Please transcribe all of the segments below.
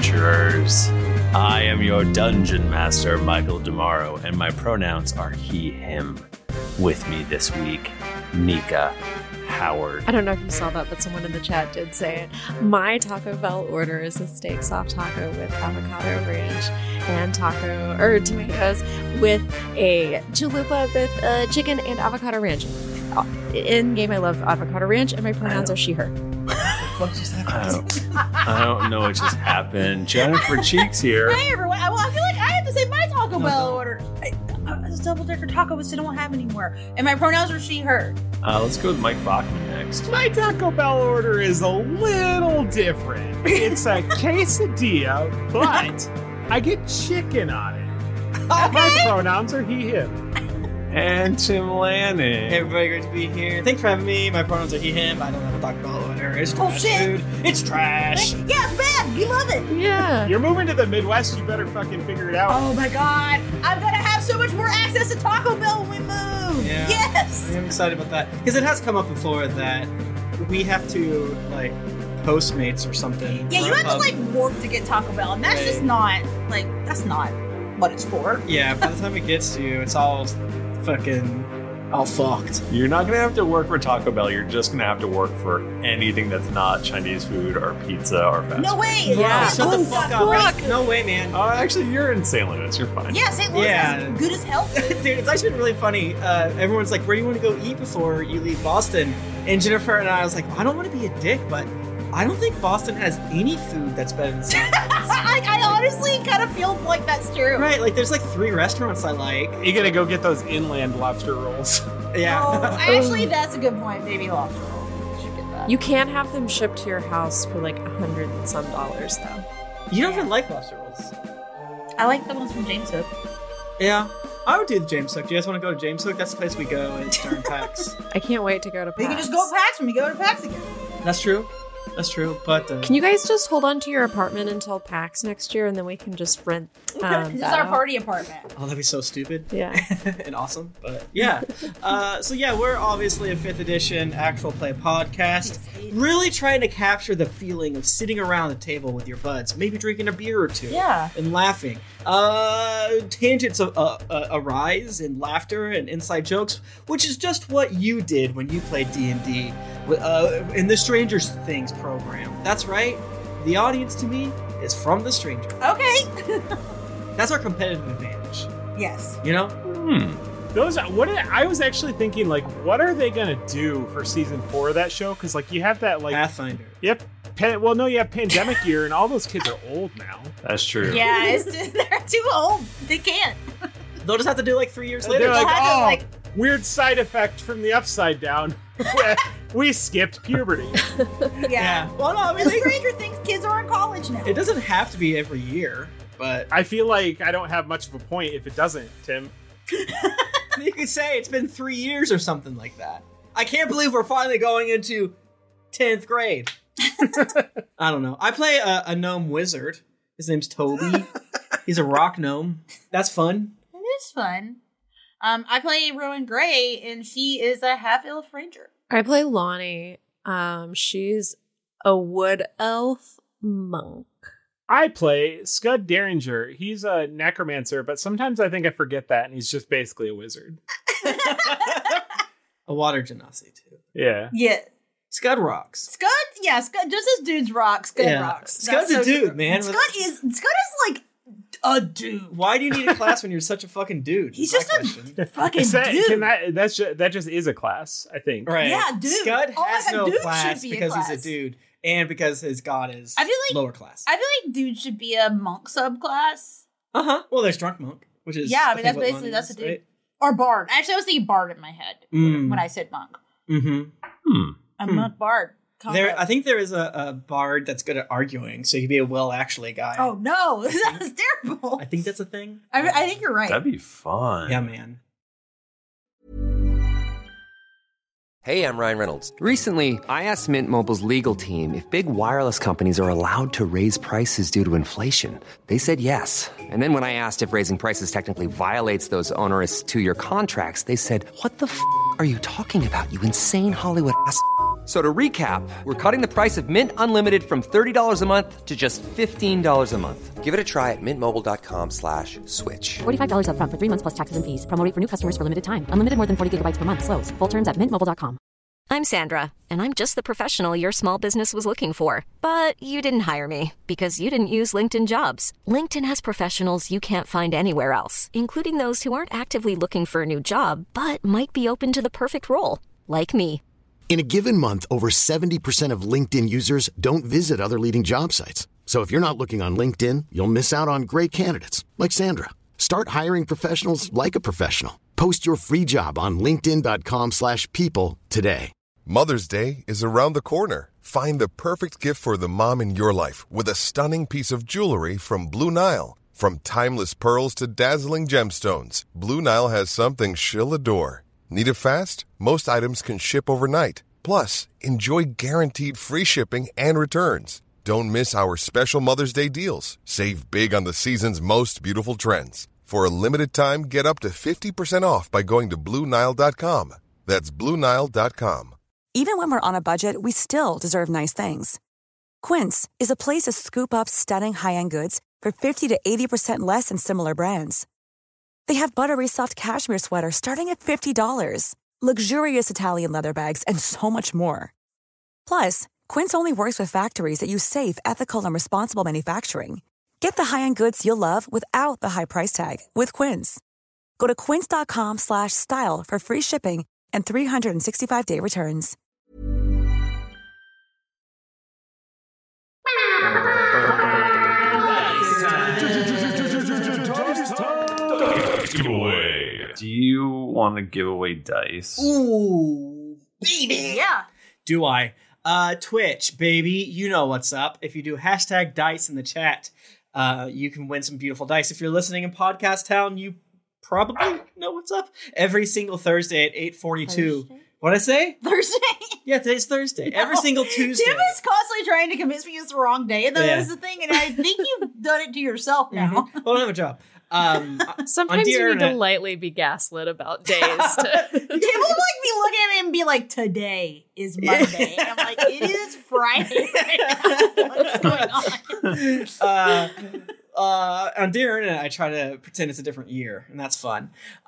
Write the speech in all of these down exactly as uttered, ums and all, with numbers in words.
adventurers. I am your dungeon master, Michael Demaro, and my pronouns are he, him. With me this week, Nika Howard. I don't know if you saw that, but someone in the chat did say it. My Taco Bell order is a steak soft taco with avocado ranch and taco, or tomatoes with a chalupa with uh, chicken and avocado ranch. In game, I love avocado ranch, and my pronouns are she, her. What just happened? I don't, I don't know what just happened. Jennifer Cheeks here. Hey everyone! I, well, I feel like I have to say my Taco Bell order. I, uh, this double decker taco, which I don't have anymore, and my pronouns are she, her. Uh, let's go with Mike Bachman next. My Taco Bell order is a little different. It's a quesadilla, but I get chicken on it. Okay. My pronouns are he, him. And Tim Lanning. Hey everybody, great to be here. Thanks for having me. My pronouns are he, him. I don't have a Taco Bell order. It's trash, Bullshit. dude. It's trash. Yeah, it's bad. You love it. Yeah. You're moving to the Midwest, you better fucking figure it out. Oh my god! I'm gonna have so much more access to Taco Bell when we move. Yeah. Yes. I'm excited about that because it has come up before that we have to like Postmates or something. Yeah, you for a have to pub. like work to get Taco Bell, and that's Right. just not like that's not what it's for. Yeah, by the time it gets to you, it's all fucking all fucked. You're not going to have to work for Taco Bell. You're just going to have to work for anything that's not Chinese food or pizza or fast No food. way. Yeah. Shut the Oh, fuck fuck. up. No way, man. Oh, actually, you're in Saint Louis. You're fine. Yeah, Saint Louis Yeah. is good as hell. Dude, it's actually been really funny. Uh, everyone's like, where do you want to go eat before you leave Boston? And Jennifer and I was like, I don't want to be a dick, but I don't think Boston has any food that's better than Saint Louis. I, I honestly kind of feel like that's true. Right, like there's like three restaurants I like. You gotta go get those inland lobster rolls. Yeah. Oh, actually, that's a good point. Maybe lobster roll. You should get that. You can't have them shipped to your house for like a hundred and some dollars, though. You don't even like lobster rolls. I like the ones from James Hook. Yeah. I would do the James Hook. Do you guys want to go to James Hook? That's the place we go and it's during PAX. I can't wait to go to PAX. We can just go to PAX when we go to PAX again. That's true. That's true. But uh, Can you guys just hold on to your apartment until PAX next year, and then we can just rent um, This is that our out? party apartment. oh, that'd be so stupid. Yeah. and awesome. But yeah. uh, so yeah, we're obviously a fifth edition actual play podcast. Really trying to capture the feeling of sitting around the table with your buds, maybe drinking a beer or two. Yeah. And laughing. Uh, tangents uh, uh, arise and laughter and inside jokes, which is just what you did when you played D and D uh, in the Stranger Things program. That's right. The audience to me is from the Stranger. Okay. That's our competitive advantage. Yes. You know? Hmm. Those, what did, I was actually thinking, like, what are they gonna do for season four of that show? Because, like, you have that, like, Pathfinder. yep, pan, well, no, you have pandemic year, and all those kids are old now. That's true. Yeah, it's just, they're too old. They can't. They'll just have to do like three years And later. they're like, They'll have to, oh, like- weird side effect from the upside down. We skipped puberty. Yeah. yeah. Well, no, I mean, The they, Stranger Things kids are in college now. it doesn't have to be every year, but I feel like I don't have much of a point if it doesn't, Tim. you could say it's been three years or something like that. I can't believe we're finally going into tenth grade. I don't know. I play a, a gnome wizard. His name's Toby. He's a rock gnome. That's fun. It is fun. Um, I play Rowan Gray, and she is a half-elf ranger. I play Lonnie. Um, she's a wood elf monk. I play Scud Derringer. He's a necromancer, but sometimes I think I forget that, and he's just basically a wizard. A water genasi, too. Yeah. Yeah. Scud rocks. Scud, yeah, Scud, just as dudes rock, Scud Yeah. rocks. Scud's That's a so dude, true. man. Scud is, Scud is like a dude. Why do you need a class when you're such a fucking dude? He's Is just my a question. fucking Is that, dude. can that, that's just, that just is a class, I think. Right. Yeah, dude. Scud Oh my has God, no dude class should be a because he's class. a dude, and because his god is I feel like- lower class. I feel like dude should be a monk subclass. Uh huh. Well, there's drunk monk, which is Yeah, I mean, think that's what basically- Lonnie that's is, a dude. right? Or bard. Actually, I was thinking bard in my head Mm. when I said monk. Mm-hmm. Hmm. A Hmm. monk bard. Combo. There, I think there is a, a bard that's good at arguing, so he'd be a well actually guy. Oh no, that's terrible. I think that's a thing. I, I think you're right. That'd be fun. Yeah, man. Hey, I'm Ryan Reynolds. Recently, I asked Mint Mobile's legal team if big wireless companies are allowed to raise prices due to inflation. They said yes. And then when I asked if raising prices technically violates those onerous two-year contracts, they said, "What the f*** are you talking about, you insane Hollywood ass f- So to recap, we're cutting the price of Mint Unlimited from thirty dollars a month to just fifteen dollars a month. Give it a try at mintmobile.com slash switch. forty-five dollars up front for three months plus taxes and fees. Promo rate for new customers for limited time. Unlimited more than forty gigabytes per month. Slows full terms at mint mobile dot com. I'm Sandra, and I'm just the professional your small business was looking for. But you didn't hire me because you didn't use LinkedIn Jobs. LinkedIn has professionals you can't find anywhere else, including those who aren't actively looking for a new job, but might be open to the perfect role, like me. In a given month, over seventy percent of LinkedIn users don't visit other leading job sites. So if you're not looking on LinkedIn, you'll miss out on great candidates like Sandra. Start hiring professionals like a professional. Post your free job on linkedin.com slash people today. Mother's Day is around the corner. Find the perfect gift for the mom in your life with a stunning piece of jewelry from Blue Nile. From timeless pearls to dazzling gemstones, Blue Nile has something she'll adore. Need it fast? Most items can ship overnight. Plus, enjoy guaranteed free shipping and returns. Don't miss our special Mother's Day deals. Save big on the season's most beautiful trends. For a limited time, get up to fifty percent off by going to Blue Nile dot com. That's Blue Nile dot com. Even when we're on a budget, we still deserve nice things. Quince is a place to scoop up stunning high-end goods for fifty to eighty percent less than similar brands. They have buttery soft cashmere sweaters starting at fifty dollars, luxurious Italian leather bags, and so much more. Plus, Quince only works with factories that use safe, ethical, and responsible manufacturing. Get the high-end goods you'll love without the high price tag with Quince. Go to quince.com slash style for free shipping and three sixty-five day returns. Giveaway. Do you want to give away dice? Ooh, baby. Yeah. Do I? Uh, Twitch, baby, you know what's up. If you do hashtag dice in the chat, uh, you can win some beautiful dice. If you're listening in Podcast Town, you probably know what's up. Every single Thursday at eight forty-two. What'd I say? Thursday? Yeah, today's Thursday. No. Every single Tuesday. Tim is constantly trying to convince me it's the wrong day, and that Yeah. is the thing, and I think you've done it to yourself now. Mm-hmm. Well, I don't have a job. Um, Sometimes you need internet- to lightly be gaslit about days. To- Tim will like be looking at me and be like, "Today is Monday." And I'm like, "It is Friday right now. What's going on?" uh, uh, on Dear Internet, I try to pretend it's a different year, and that's fun.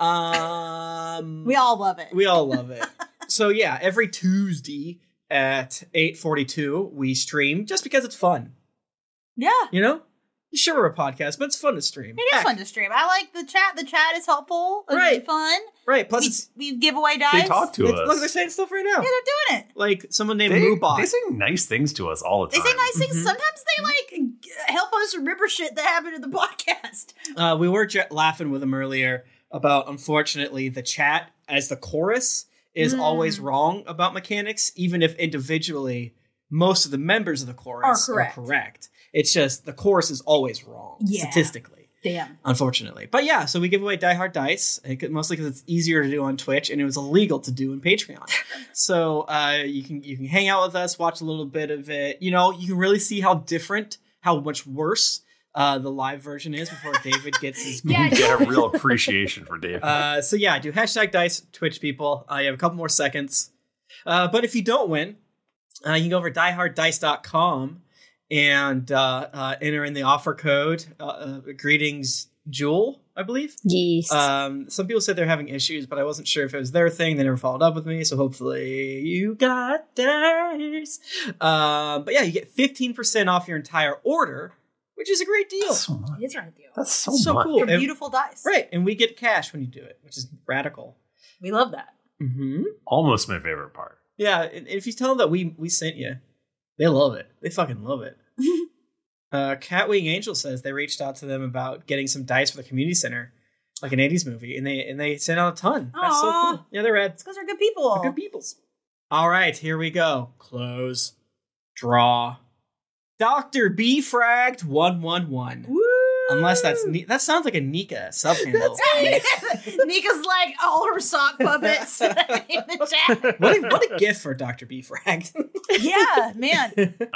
Um, We all love it. we all love it. So yeah, every Tuesday at eight forty-two, we stream just because it's fun. Yeah. You know? Sure, we're a podcast, but it's fun to stream. It is Heck, fun to stream. I like the chat. The chat is helpful. It's Right. fun. Right, plus we, it's... we give away dice. They talk to it's- us. Look, they're saying stuff right now. Yeah, they're doing it. Like, someone named They, Moobot. they say nice things to us all the They time. say nice things. Mhm. Sometimes they like g- help us remember shit that happened in the podcast. Uh, we were j- laughing with him earlier about, unfortunately, the chat as the chorus is Mm. always wrong about mechanics, even if individually most of the members of the chorus Are correct. Are correct. It's just the chorus is always wrong, Yeah. statistically, Damn. unfortunately. But yeah, so we give away Die Hard Dice, it could- mostly because it's easier to do on Twitch and it was illegal to do in Patreon. So uh, you can you can hang out with us, watch a little bit of it. You know, you can really see how different, how much worse uh, the live version is before David gets his Yeah, You get a real appreciation for Dave. uh, so yeah, do hashtag dice Twitch people. Uh, you have a couple more seconds. Uh, but if you don't win, uh, you can go over die hard dice dot com and uh, uh, enter in the offer code. Uh, uh, greetings, Jewel, I believe. Yes. Um, some people said they're having issues, but I wasn't sure if it was their thing. They never followed up with me, so hopefully you got theirs. Um, but yeah, you get fifteen percent off your entire order, which is a great deal. That's so much. It is right deal. That's so, So much. cool. For And- beautiful dice. Right, and we get cash when you do it, which is radical. We love that. Mm-hmm. Almost my favorite part. Yeah, and if you tell them that we we sent you, they love it. They fucking love it. uh, Catwing Angel says they reached out to them about getting some dice for the community center, like an eighties movie, and they and they sent out a ton. That's so Aw. cool. Yeah, they're rad. It's because they're good people. They're good peoples. All right, here we go. Close, draw. Doctor B fragged one one one. Woo! Unless that's Ni- that sounds like a Nika sub handle. Nika's like all her sock puppets in the chat. What a, what a gift for Doctor B fragged. Yeah, man.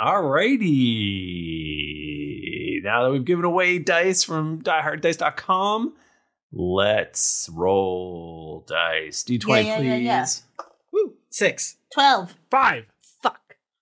Alrighty. Now that we've given away dice from die hard dice dot com, let's roll dice. D twenty, Yeah, yeah, please. yeah, yeah. Woo, six. twelve. Five.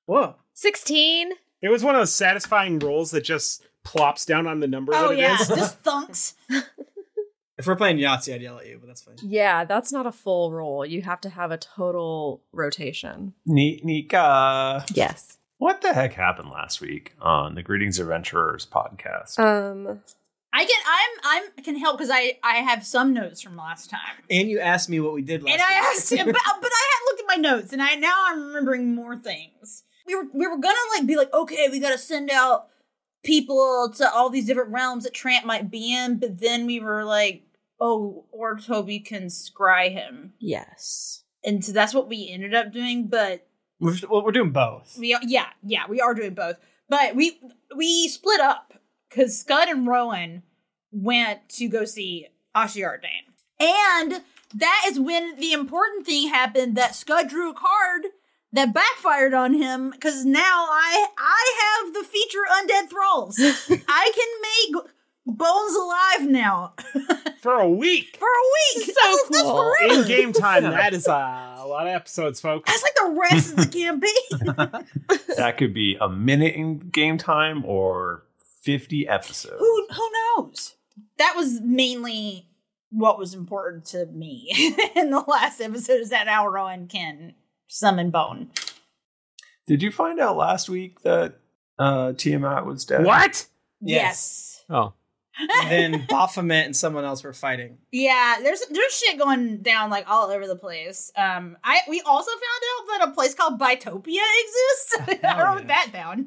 Whoa. sixteen. It was one of those satisfying rolls that just plops down on the number Oh that it yeah, is. just thunks. If we're playing Yahtzee, I'd yell at you, but that's fine. Yeah, that's not a full roll. You have to have a total rotation. Ni- Nika. Yes. What the heck happened last week on the Greetings Adventurers podcast? Um, I can I'm I'm can help because I I have some notes from last time. And you asked me what we did last And I week. asked him, but, but I had looked at my notes, and I now I'm remembering more things. We were we were gonna like be like, okay, we gotta send out people to all these different realms that Trant might be in, but then we were like, oh, or Toby can scry him, yes. and so that's what we ended up doing. But We're, well, we're doing both. we are, yeah yeah we are doing both, but we we split up because Scud and Rowan went to go see Ashiar Dane, and that is when the important thing happened that Scud drew a card that backfired on him because now I I have the feature Undead Thralls. I can make Bones alive now. For a week. For a week. So that's, that's cool. forever. In game time, that is uh, a lot of episodes, folks. That's like the rest of the campaign. That could be a minute in game time or fifty episodes. who who knows? That was mainly what was important to me in the last episode is that how Rowan can summon Bone. Did you find out last week that uh, Tiamat was dead? What? Yes. Oh. And then Baphomet and someone else were fighting. Yeah, there's there's shit going down like all over the place. Um, I we also found out that a place called Bitopia exists. I wrote yeah. that down.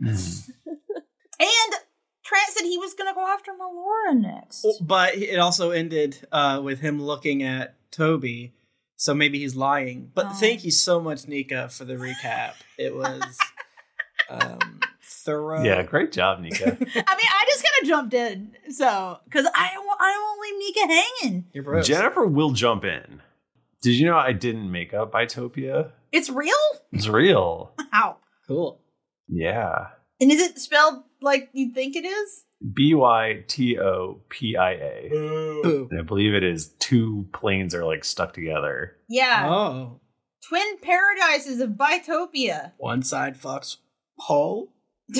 And Trant said he was gonna go after Melora next. But it also ended uh, with him looking at Toby, so maybe he's lying. But Oh. thank you so much, Nika, for the recap. It was um, thorough. Yeah, great job, Nika. I mean, I just kind of jumped in, so because I don't, wa- I don't want to leave Nika hanging. You're bros. Jennifer will jump in. Did you know I didn't make up Bitopia? It's real? It's real. How? Cool. Yeah. And is it spelled like you think it is? B Y T O P I A. Ooh. And I believe it is two planes are like stuck together. Yeah. Oh. Twin paradises of Bitopia. One side fucks whole.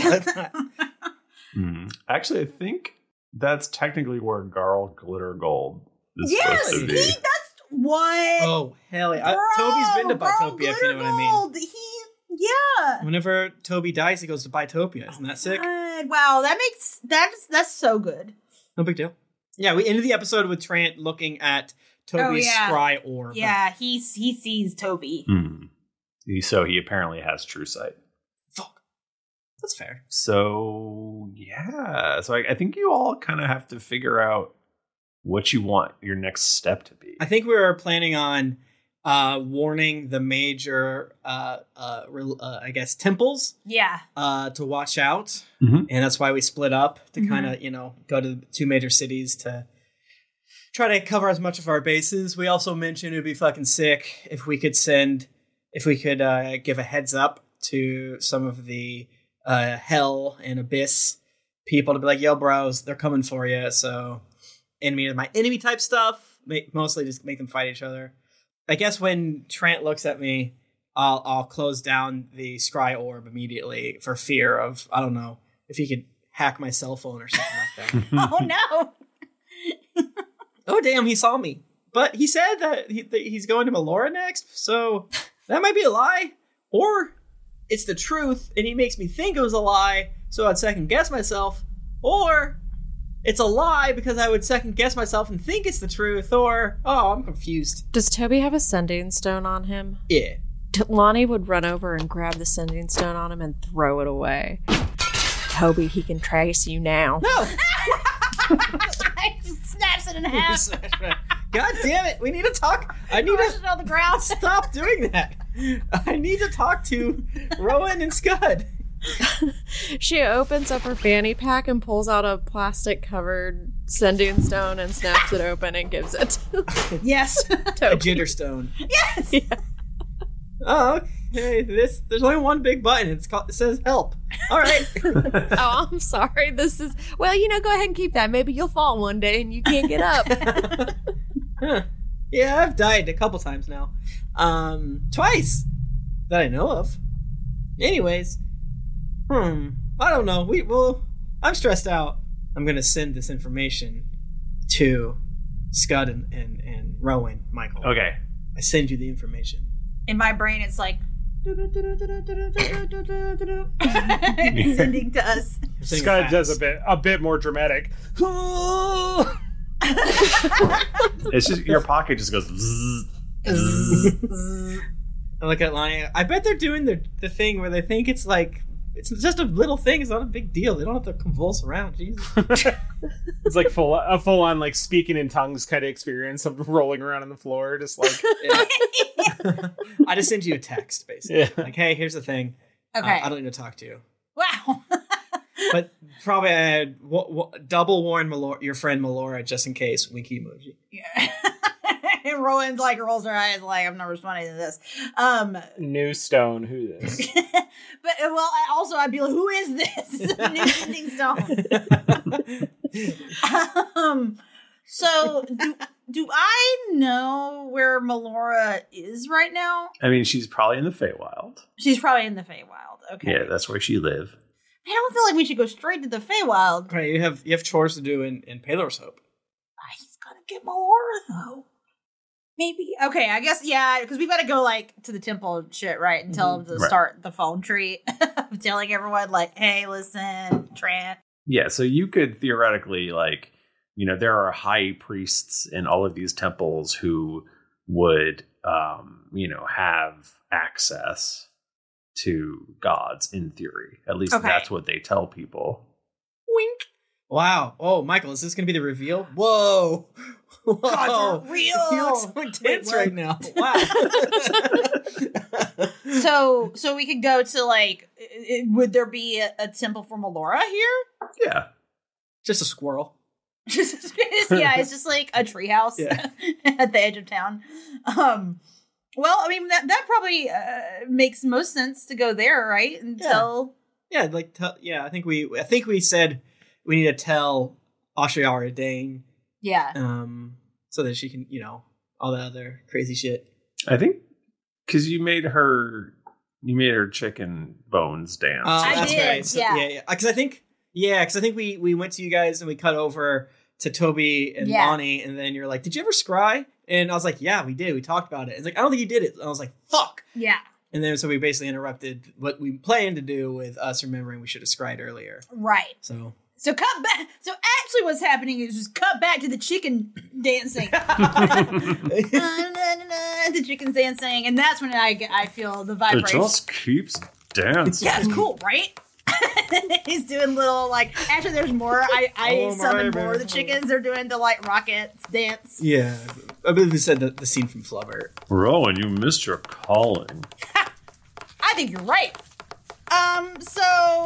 Hmm. Actually, I think that's technically where Garl Glitter Gold is Yes, supposed he, to be. that's what. Oh, hell yeah. Bro, I, Toby's been to Bro, Bitopia, if you know what I mean. Glittergold, He, yeah. Whenever Toby dies, he goes to Bitopia. Isn't that sick? God, wow, that makes that's that's so good. No big deal. Yeah, we ended the episode with Trant looking at Toby's Oh, yeah. scry orb. Yeah, he he sees Toby. Hmm. He- So he apparently has true sight. Fuck. That's fair. So yeah, so I, I think you all kind of have to figure out what you want your next step to be. I think we were planning on uh, warning the major, uh, uh, rel- uh, I guess, temples Yeah. uh, to watch out. Mhm. And that's why we split up to Mhm. kind of, you know, go to the two major cities to try to cover as much of our bases. We also mentioned it would be fucking sick if we could send, if we could uh, give a heads up to some of the uh, Hell and Abyss people to be like, yo, bros, they're coming for you. So enemy to my enemy type stuff, make, mostly just make them fight each other. I guess when Trant looks at me, I'll I'll close down the scry orb immediately for fear of, I don't know, if he could hack my cell phone or something like that. Oh no. Oh, damn, he saw me. But he said that, he, that he's going to Melora next, so that might be a lie. Or it's the truth, and he makes me think it was a lie, so I'd second guess myself. Or it's a lie because I would second guess myself and think it's the truth. Or, oh, I'm confused. Does Toby have a sending stone on him? Yeah. T- Lonnie would run over and grab the sending stone on him and throw it away. Toby, he can trace you now. No! Snaps it in half. God damn it, we need to talk. I need Throws to it on the ground. stop doing that. I need to talk to Rowan and Scud. She opens up her fanny pack and pulls out a plastic covered sending stone and snaps it open and gives it to Yes. A Toby. jitter stone. Yes. Yeah. Oh, okay. This there's only one big button. It's called. It says help. All right. Oh, I'm sorry. This is well, you know, go ahead and keep that. Maybe you'll fall one day and you can't get up. Huh. Yeah, I've died a couple times now. Um, twice that I know of. Anyways, Hmm. I don't know. We well, I'm stressed out. I'm gonna send this information to Scud and, and, and Rowan, Michael. Okay. I send you the information. In my brain, it's like sending to us. Scud does a bit a bit more dramatic. It's just your pocket just goes. Zzz, zzz. I look at Lonnie. I bet they're doing the the thing where they think it's like it's just a little thing. It's not a big deal. They don't have to convulse around. Jesus. It's like full a full on like speaking in tongues kind of experience of rolling around on the floor, just like. Yeah. I just send you a text, basically. Yeah. Like, hey, here's the thing. Okay. Uh, I don't need to talk to you. Wow. But probably I had w- w- double warn Melora, your friend Melora, just in case. Winky emoji. Yeah. And Rowan's like rolls her eyes like, I'm not responding to this. Um, New Stone, who this? but well, I also I'd be like, who is this? New Sending Stone. um, so do do I know where Melora is right now? I mean, she's probably in the Feywild. She's probably in the Feywild. Okay. Yeah, that's where she live. I don't feel like we should go straight to the Feywild. Right, you have you have chores to do in, in Palor's Hope. He's gonna get Melora though. Maybe. Okay, I guess, yeah, because we've got to go, like, to the temple and shit, right? And tell them to Right. start the phone tree of telling everyone, like, hey, listen, Trant. Yeah, so you could theoretically, like, you know, there are high priests in all of these temples who would, um, you know, have access to gods in theory. At least Okay. that's what they tell people. Wink. Wow. Oh, Michael, is this going to be the reveal? Whoa. Whoa. Gods are real. You look so intense Wait, right now. Wow. So, so we could go to, like, i- i- would there be a, a temple for Melora here? Yeah. Just a squirrel. Just- yeah, it's just like a treehouse Yeah. at the edge of town. Um, well, I mean, that, that probably uh, makes most sense to go there, right? Until... Yeah, like, tell yeah, I think we I think we said we need to tell Ashiara Dane Yeah. um, so that she can, you know, all that other crazy shit. I think because you made her, you made her chicken bones dance. Uh, I that's did, right. So, yeah. yeah, yeah. Because I think, yeah, because I think we we went to you guys and we cut over to Toby and Yeah. Lonnie, and then you're like, "Did you ever scry?" And I was like, "Yeah, we did. We talked about it." It's like, "I don't think you did it." And I was like, "Fuck." Yeah. And then so we basically interrupted what we planned to do with us remembering we should have scried earlier. Right. So So cut back. So actually, what's happening is just cut back to the chicken dancing. The chicken's dancing, and that's when I get, I feel the It vibration. just keeps dancing. Yeah, it's cool, right? He's doing little like. Actually, there's more. I I Oh, my summoned more of the baby. chickens. They're doing the like rockets dance. yeah, I believe we said the, the scene from Flubber. Rowan, you missed your calling. I think you're right. Um. So.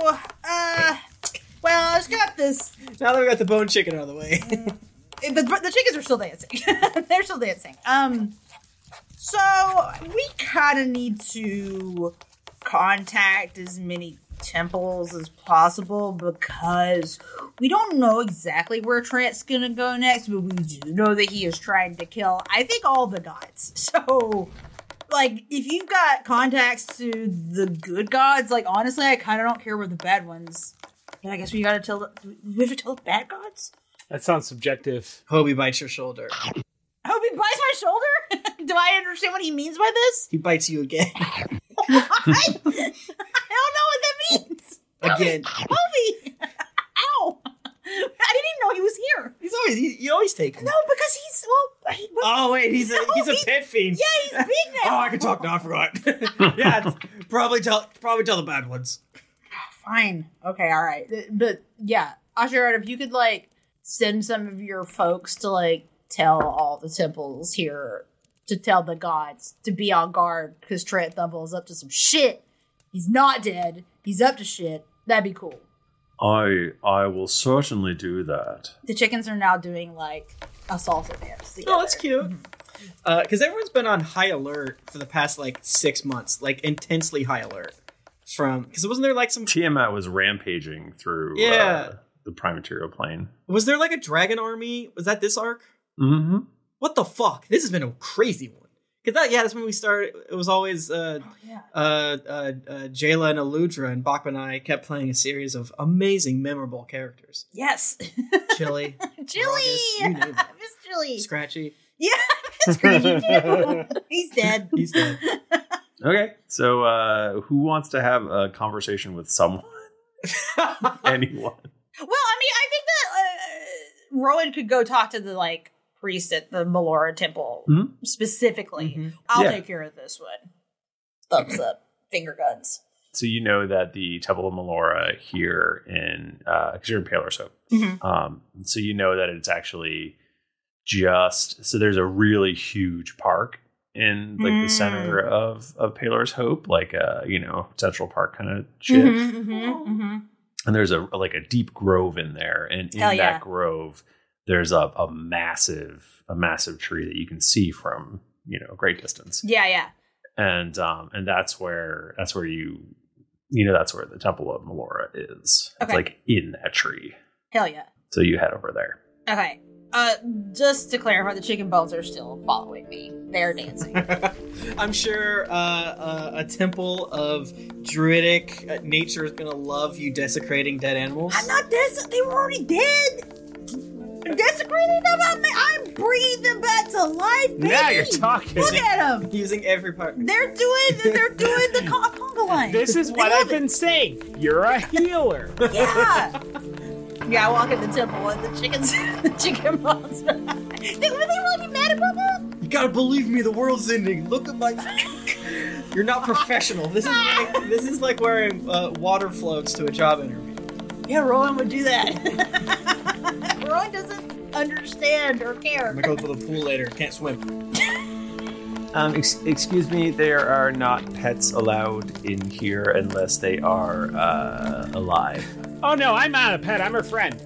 Uh. Well, I just got this. Now that we got the bone chicken out of the way. The, the chickens are still dancing. They're still dancing. Um, so we kind of need to contact as many temples as possible because we don't know exactly where Trent's gonna go next, but we do know that he is trying to kill, I think, all the gods. So, like, if you've got contacts to the good gods, like, honestly, I kind of don't care where the bad ones. And I guess we gotta tell the, do we have to tell the bad gods? That sounds subjective. Hobie bites your shoulder. Oh, he bites my shoulder? Do I understand what he means by this? He bites you again. What? I don't know what that means. Again. Hobie! Ow! I didn't even know he was here. He's always he, you always take him. No, because he's well. He, well Oh wait, he's a No, he's a he- pet fiend. yeah, he's big now. Oh, I can talk now. I forgot. Yeah, it's- probably tell probably tell the bad ones. Fine. Okay. All right. But yeah, Ashirat, if you could like send some of your folks to like tell all the temples here to tell the gods to be on guard because Trent Thumble is up to some shit. He's not dead. He's up to shit. That'd be cool. I I will certainly do that. The chickens are now doing like a salsa dance together. Oh, that's cute. Because everyone's been on high alert for the past like six months, like intensely high alert. From because wasn't there like some Tiamat was rampaging through Yeah. uh, the prime material plane. was there like a dragon army? Was that this arc? Mm-hmm. What the fuck? This has been a crazy one. Cause that, yeah, that's when we started. It was always uh, Oh, yeah. uh, uh, uh, Jayla and Aludra, and Bachman and I kept playing a series of amazing, memorable characters. Yes. Chili, Chili! August, you name it. Miss Chili. Scratchy. Yeah, Miss Scratchy too. He's dead. He's dead. Okay, so uh, who wants to have a conversation with someone? Anyone? Well, I mean, I think that uh, Rowan could go talk to the, like, priest at the Melora temple Mhm. specifically. Mhm. I'll Yeah. take care of this one. Thumbs up. Finger guns. So you know that the Temple of Melora here in, because you're in Paler's Hope. Mhm. Um, so you know that it's actually just, so there's a really huge park in like the center Mm. of, of Paler's Hope, like a, you know, Central Park kind of shit. Mm-hmm, mm-hmm, mm-hmm. And there's a like a deep grove in there. And in Hell that yeah. grove, there's a, a massive, a massive tree that you can see from, you know, a great distance. Yeah, yeah. And um and that's where that's where you you know that's where the Temple of Melora is. It's Okay. like in that tree. Hell yeah. So you head over there. Okay. Uh, just to clarify, the chicken bones are still following me. They're dancing. I'm sure uh, uh, a temple of druidic uh, nature is gonna love you desecrating dead animals. I'm not des- They were already dead. I'm desecrating them. I'm, I'm breathing them back to life, baby. Now you're talking. Look at them. Using every part. They're doing. They're doing the con- conga line. This is They what love I've been saying. You're a healer. it. Yeah. Yeah, I walk in the temple and the chickens, the chicken bones. They, were they really mad about that? You gotta believe me, the world's ending. Look at my. You're not professional. This is like, this is like wearing uh, water floats to a job interview. Yeah, Rowan would do that. Rowan doesn't understand or care. I'm gonna go to the pool later. Can't swim. Um ex- excuse me, there are not pets allowed in here unless they are uh alive. Oh no, I'm not a pet. I'm her friend.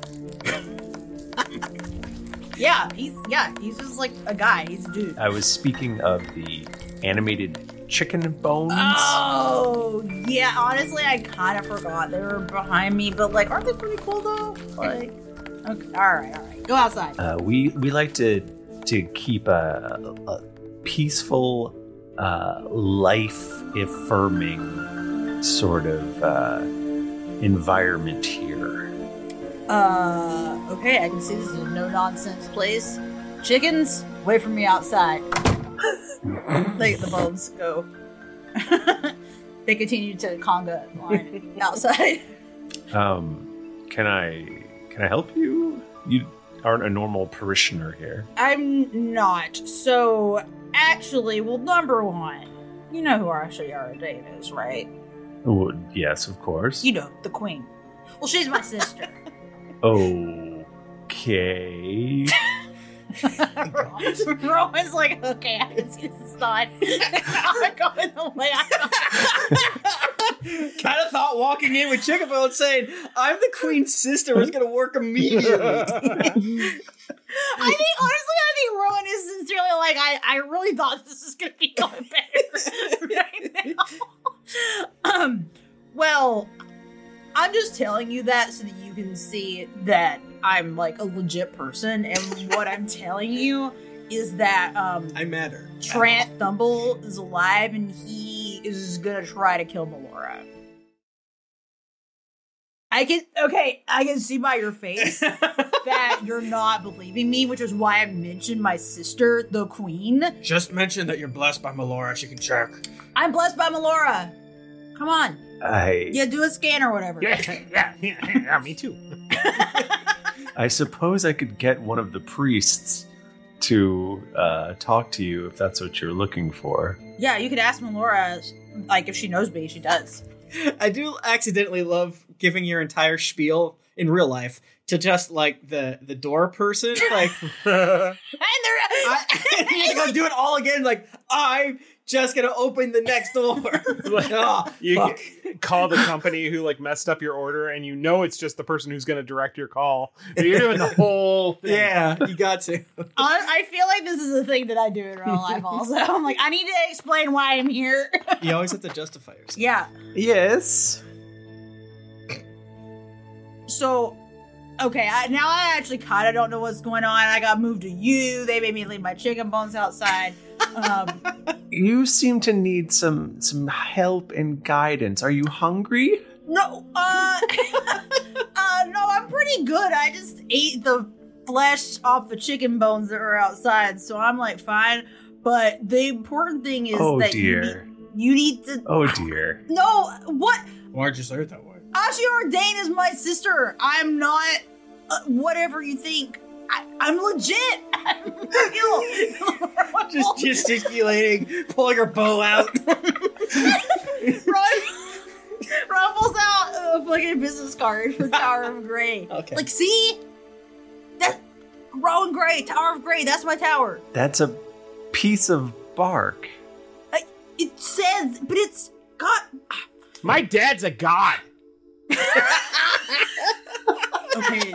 Yeah, he's yeah, he's just like a guy. He's a dude. I was speaking of the animated chicken bones. Oh yeah, honestly, I kind of forgot they were behind me, but like, aren't they pretty cool though? Like, okay, all right, all right, go outside. Uh, we we like to to keep a, a peaceful, uh, life affirming sort of uh, environment here. Uh, okay, I can see this is a no nonsense place. Chickens, wait for me outside. Like the bones go. They continue to conga line outside. Um, can I can I help you? You aren't a normal parishioner here. I'm not. So, actually, well, number one, you know who Asha Yara Dane is, right? Oh, yes, of course. You know, the queen. Well, she's my sister. Okay. Rowan's like, okay, I can see this is not, not going the way I thought. Kind of thought walking in with chicken bones saying, "I'm the queen's sister," was gonna work immediately. I think, honestly, I think Rowan is sincerely like, I, I really thought this was going to be going better right now. Um, well, I'm just telling you that so that you can see that I'm like a legit person, and what I'm telling you is that um, I matter. Trant Thumble is alive, and he is gonna try to kill Melora. I can okay, I can see by your face that you're not believing me, which is why I mentioned my sister, the queen. Just mention that you're blessed by Melora. She can check. I'm blessed by Melora. Come on, I yeah, do a scan or whatever. Yeah, yeah, yeah, yeah, me too. I suppose I could get one of the priests to uh, talk to you if that's what you're looking for. Yeah, you could ask Melora, like if she knows me, she does. I do accidentally love giving your entire spiel in real life to just like the the door person, like, And they're I, you're gonna do it all again. Like, I'm just gonna open the next door. Like, oh, You fuck. can call the company who like messed up your order, and you know it's just the person who's going to direct your call. But you're doing the whole thing. Yeah, you got to. I feel like this is a thing that I do in real life also. I'm like, I need to explain why I'm here. You always have to justify yourself. Yeah. Yes. So, okay, I, now I actually kind of don't know what's going on. I got moved to you. They made me leave my chicken bones outside. Um, You seem to need some some help and guidance. Are you hungry? no, uh, uh, no, I'm pretty good. I just ate the flesh off the chicken bones that were outside, so I'm like fine. But the important thing is Oh, that dear. You, need, you need to. Oh dear. No, what? Why'd you say it that way? Ashiar Dane is my sister. I'm not uh, whatever you think. I, I'm legit. I'm real. Just gesticulating, pulling her bow out. Ron, Ron pulls out a fucking business card for Tower of Grey. Okay. Like, see? That Rowan Grey, Tower of Grey, that's my tower. That's a piece of bark. I, it says, but it's got... My dad's a god. Okay.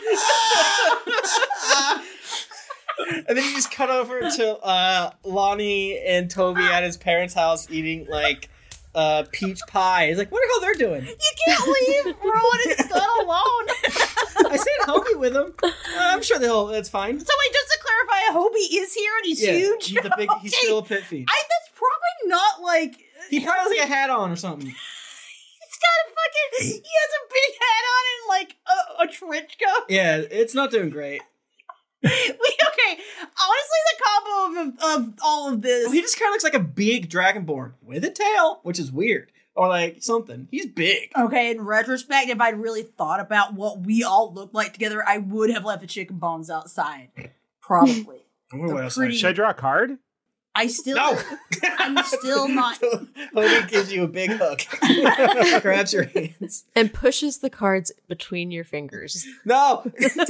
And then you just cut over to uh, Lonnie and Toby at his parents' house eating like uh, peach pie. He's like, "Wonder how they're doing." You can't leave Rowan and Scott alone. I stayed Hobie with him. Uh, I'm sure they'll. That's fine. So wait, just to clarify, Hobie is here and he's Yeah, huge. He's, the big, he's Okay. still a pit feed. I, that's probably not like... He probably has like a hat on or something. He's got a fucking... He has a big hat on and like a, a trench coat. Yeah, it's not doing great. Wait, okay. Honestly, the combo of, of all of this... Well, he just kind of looks like a big dragonborn with a tail, which is weird. Or like something. He's big. Okay, in retrospect, if I'd really thought about what we all look like together, I would have left the chicken bones outside. Probably. What pretty- Should I draw a card? I still... No! I'm still not... Hobie gives you a big hook. Grabs your hands. And pushes the cards between your fingers. No!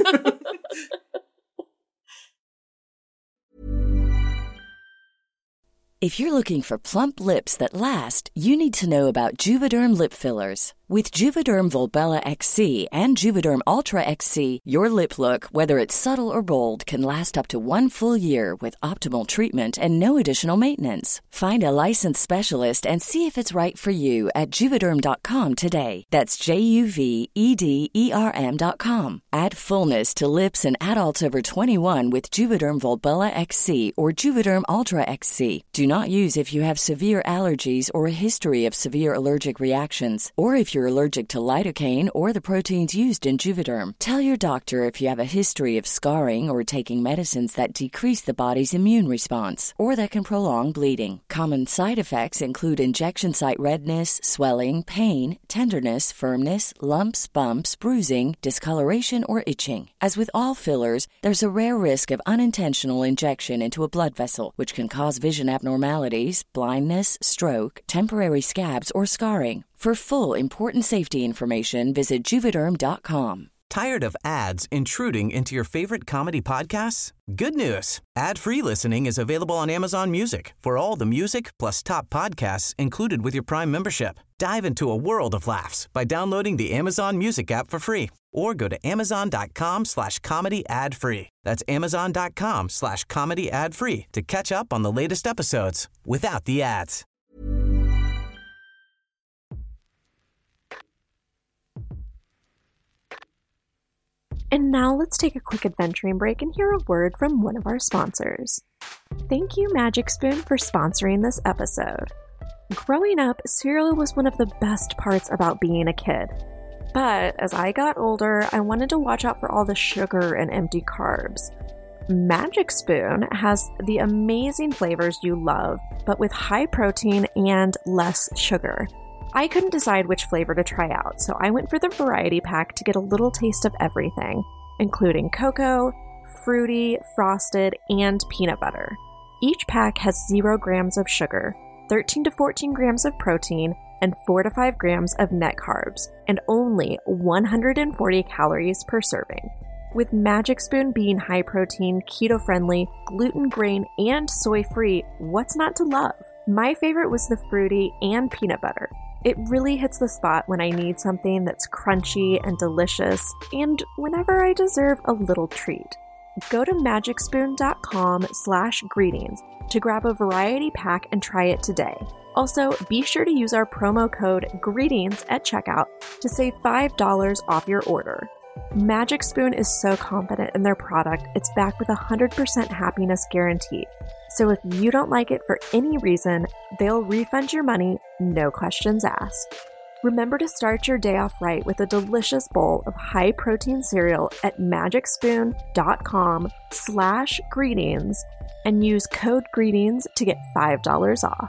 If you're looking for plump lips that last, you need to know about Juvederm lip fillers. With Juvederm Volbella X C and Juvederm Ultra X C, your lip look, whether it's subtle or bold, can last up to one full year with optimal treatment and no additional maintenance. Find a licensed specialist and see if it's right for you at Juvederm dot com today. That's J U V E D E R M dot com. Add fullness to lips in adults over twenty-one with Juvederm Volbella X C or Juvederm Ultra X C. Do not use if you have severe allergies or a history of severe allergic reactions, or if you're allergic to lidocaine or the proteins used in Juvederm. Tell your doctor if you have a history of scarring or taking medicines that decrease the body's immune response or that can prolong bleeding. Common side effects include injection site redness, swelling, pain, tenderness, firmness, lumps, bumps, bruising, discoloration, or itching. As with all fillers, there's a rare risk of unintentional injection into a blood vessel, which can cause vision abnormalities, blindness, stroke, temporary scabs, or scarring. For full important safety information, visit Juvederm dot com. Tired of ads intruding into your favorite comedy podcasts? Good news. Ad-free listening is available on Amazon Music for all the music plus top podcasts included with your Prime membership. Dive into a world of laughs by downloading the Amazon Music app for free or go to amazon.com slash comedy ad free. That's amazon.com slash comedy ad free to catch up on the latest episodes without the ads. And now let's take a quick adventuring break and hear a word from one of our sponsors. Thank you, Magic Spoon, for sponsoring this episode. Growing up, cereal was one of the best parts about being a kid. But as I got older, I wanted to watch out for all the sugar and empty carbs. Magic Spoon has the amazing flavors you love, but with high protein and less sugar. I couldn't decide which flavor to try out, so I went for the variety pack to get a little taste of everything, including cocoa, fruity, frosted, and peanut butter. Each pack has zero grams of sugar, thirteen to fourteen grams of protein, and four to five grams of net carbs, and only one hundred forty calories per serving. With Magic Spoon being high protein, keto friendly, gluten, grain, and soy free, what's not to love? My favorite was the fruity and peanut butter. It really hits the spot when I need something that's crunchy and delicious, and whenever I deserve a little treat. Go to magicspoon.com slash greetings to grab a variety pack and try it today. Also, be sure to use our promo code GREETINGS at checkout to save five dollars off your order. Magic Spoon is so confident in their product, it's backed with a one hundred percent happiness guarantee. So if you don't like it for any reason, they'll refund your money, no questions asked. Remember to start your day off right with a delicious bowl of high-protein cereal at magicspoon.com slash greetings and use code greetings to get five dollars off.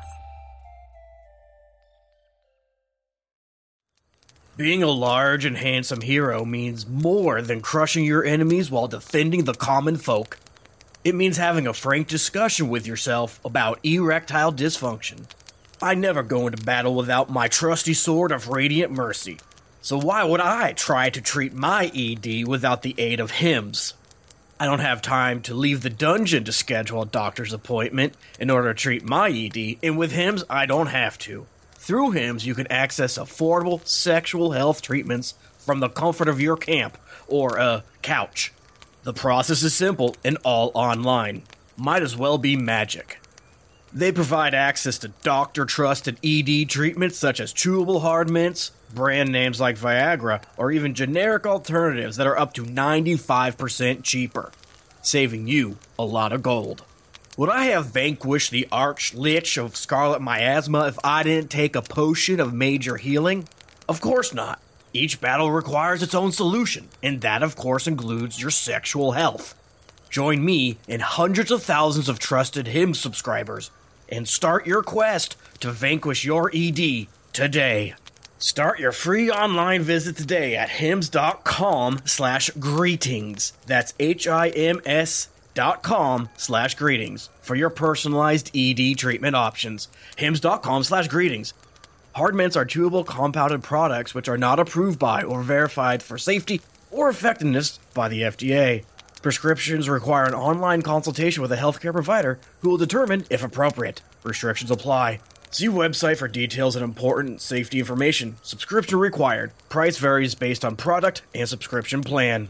Being a large and handsome hero means more than crushing your enemies while defending the common folk. It means having a frank discussion with yourself about erectile dysfunction. I never go into battle without my trusty sword of radiant mercy. So why would I try to treat my E D without the aid of Hims? I don't have time to leave the dungeon to schedule a doctor's appointment in order to treat my E D, and with Hims, I don't have to. Through Hims, you can access affordable sexual health treatments from the comfort of your camp or, uh, couch. The process is simple and all online. Might as well be magic. They provide access to doctor-trusted E D treatments such as chewable hard mints, brand names like Viagra, or even generic alternatives that are up to ninety-five percent cheaper, saving you a lot of gold. Would I have vanquished the arch lich of scarlet miasma if I didn't take a potion of major healing? Of course not. Each battle requires its own solution, and that of course includes your sexual health. Join me and hundreds of thousands of trusted Hims subscribers and start your quest to vanquish your E D today. Start your free online visit today at hims.com slash greetings. That's H-I-M-S dot com slash greetings for your personalized E D treatment options. Hims.com slash greetings. Hard mints are chewable compounded products which are not approved by or verified for safety or effectiveness by the F D A. Prescriptions require an online consultation with a healthcare provider who will determine if appropriate. Restrictions apply. See website for details and important safety information. Subscription required. Price varies based on product and subscription plan.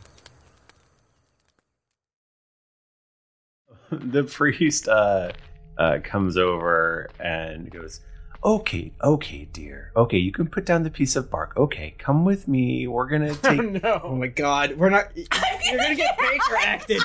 The priest uh, uh, comes over and goes, okay, okay, dear. Okay, you can put down the piece of bark. Okay, come with me. We're going to take... Oh, no. Oh, my God. We're not... You're going to get Baker acted.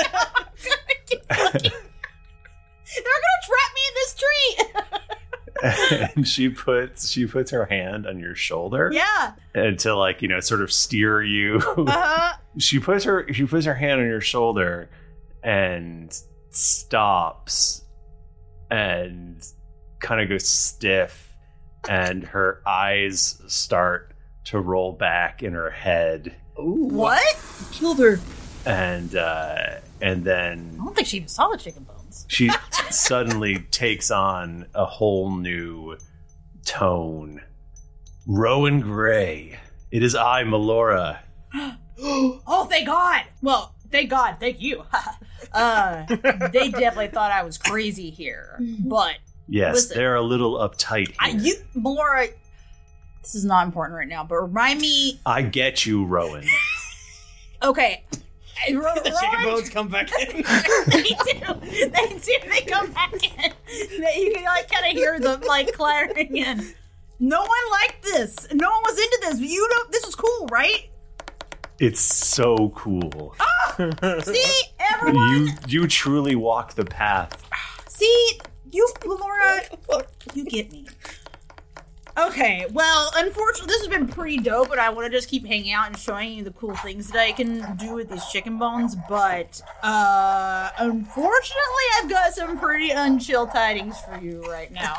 They're gonna trap me in this tree. And she puts she puts her hand on your shoulder. Yeah. And to like, you know, sort of steer you. Uh-huh. She puts her she puts her hand on your shoulder and stops and kind of goes stiff, and her eyes start to roll back in her head. Ooh. What? Killed her. And uh and then I don't think she even saw the chicken bones. She suddenly takes on a whole new tone. Rowan Gray. It is I, Melora. Oh, thank God. Well, thank God. Thank you. uh, they definitely thought I was crazy here. But yes, listen, they're a little uptight here. I, you, Melora, this is not important right now, but remind me. I get you, Rowan. Okay. The Rowan, chicken bones come back in. They do. They do. They come back in. They, you can like kind of hear them like clattering in. No one liked this. No one was into this. You know, this was cool, right? It's so cool. Oh, see, everyone. You you truly walk the path. See, you, Melora, you get me. Okay, well, unfortunately, this has been pretty dope, and I want to just keep hanging out and showing you the cool things that I can do with these chicken bones, but, uh, unfortunately, I've got some pretty unchill tidings for you right now.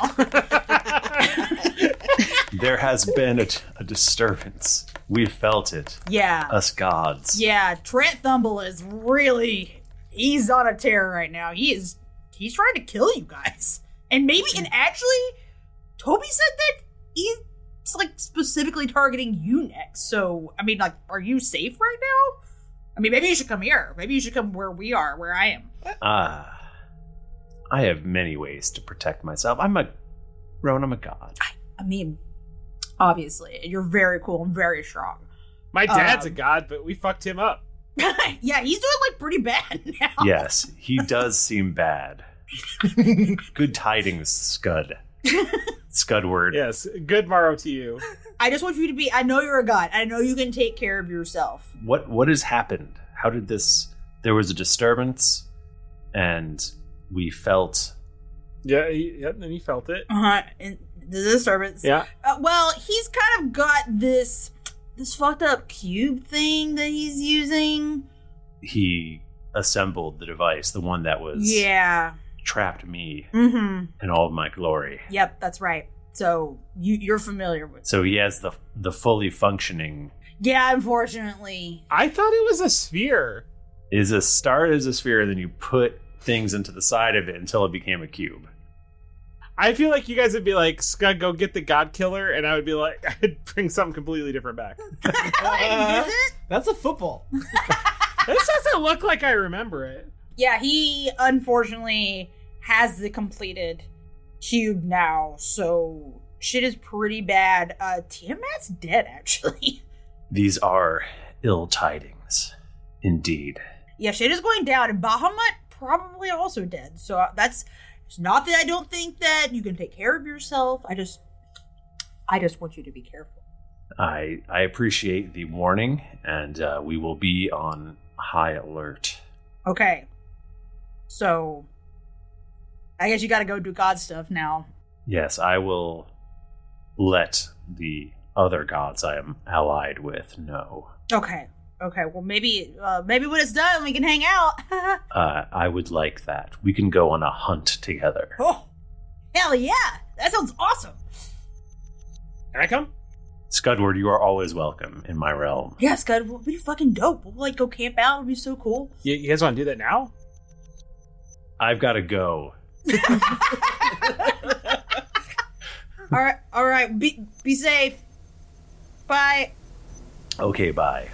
There has been a, a disturbance. We've felt it. Yeah. Us gods. Yeah, Trent Thumble is really, he's on a tear right now. He is, he's trying to kill you guys. And maybe, and actually, Toby said that he's like specifically targeting you next. So, I mean, like, are you safe right now? I mean, maybe you should come here. Maybe you should come where we are, where I am. Ah, uh, I have many ways to protect myself. I'm a, Rowan, I'm a god. I, I mean, obviously, you're very cool and very strong. My dad's um, a god, but we fucked him up. Yeah, he's doing like pretty bad now. Yes, he does seem bad. Good tidings, Scud. Scudward. Yes, good morrow to you. I just want you to be, I know you're a god. I know you can take care of yourself. What what has happened? How did this... There was a disturbance, and we felt... Yeah, he, yeah, and he felt it. Uh-huh. And the disturbance. Yeah. Uh, well, he's kind of got this, this fucked up cube thing that he's using. He assembled the device, the one that was... Yeah. Trapped me Mm-hmm. in all of my glory. Yep, that's right. So you, you're familiar with. So he has the the fully functioning. Yeah, unfortunately. I thought it was a sphere. Is a start as a sphere, then you put things into the side of it until it became a cube. I feel like you guys would be like, Scud, go get the God Killer, and I would be like, I'd bring something completely different back. Uh, Is it? That's a football. This doesn't look like I remember it. Yeah, he unfortunately has the completed cube now, so shit is pretty bad. Uh, Tiamat's dead, actually. These are ill tidings, indeed. Yeah, shit is going down, and Bahamut probably also dead. So uh, that's it's not that I don't think that you can take care of yourself. I just, I just want you to be careful. I I appreciate the warning, and uh, we will be on high alert. Okay. So, I guess you gotta go do God stuff now. Yes, I will let the other gods I am allied with know. Okay. Okay. Well, maybe, uh, maybe when it's done, we can hang out. Uh, I would like that. We can go on a hunt together. Oh, hell yeah! That sounds awesome. Can I come? Scudward, you are always welcome in my realm. Yeah, Scud, we'll be fucking dope. We'll like go camp out. It'll be so cool. You, you guys want to do that now? I've got to go. All right, all right. Be be safe. Bye. Okay, bye.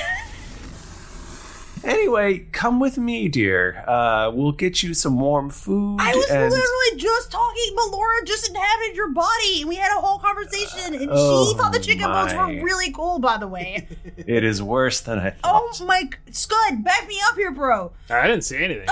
Anyway, come with me, dear. Uh, we'll get you some warm food. I was and... literally just talking, but Laura just inhabited your body, and we had a whole conversation, and Oh, she thought the chicken bones my. were really cool, by the way. It is worse than I thought. Oh my, Scud, back me up here, bro. I didn't say anything.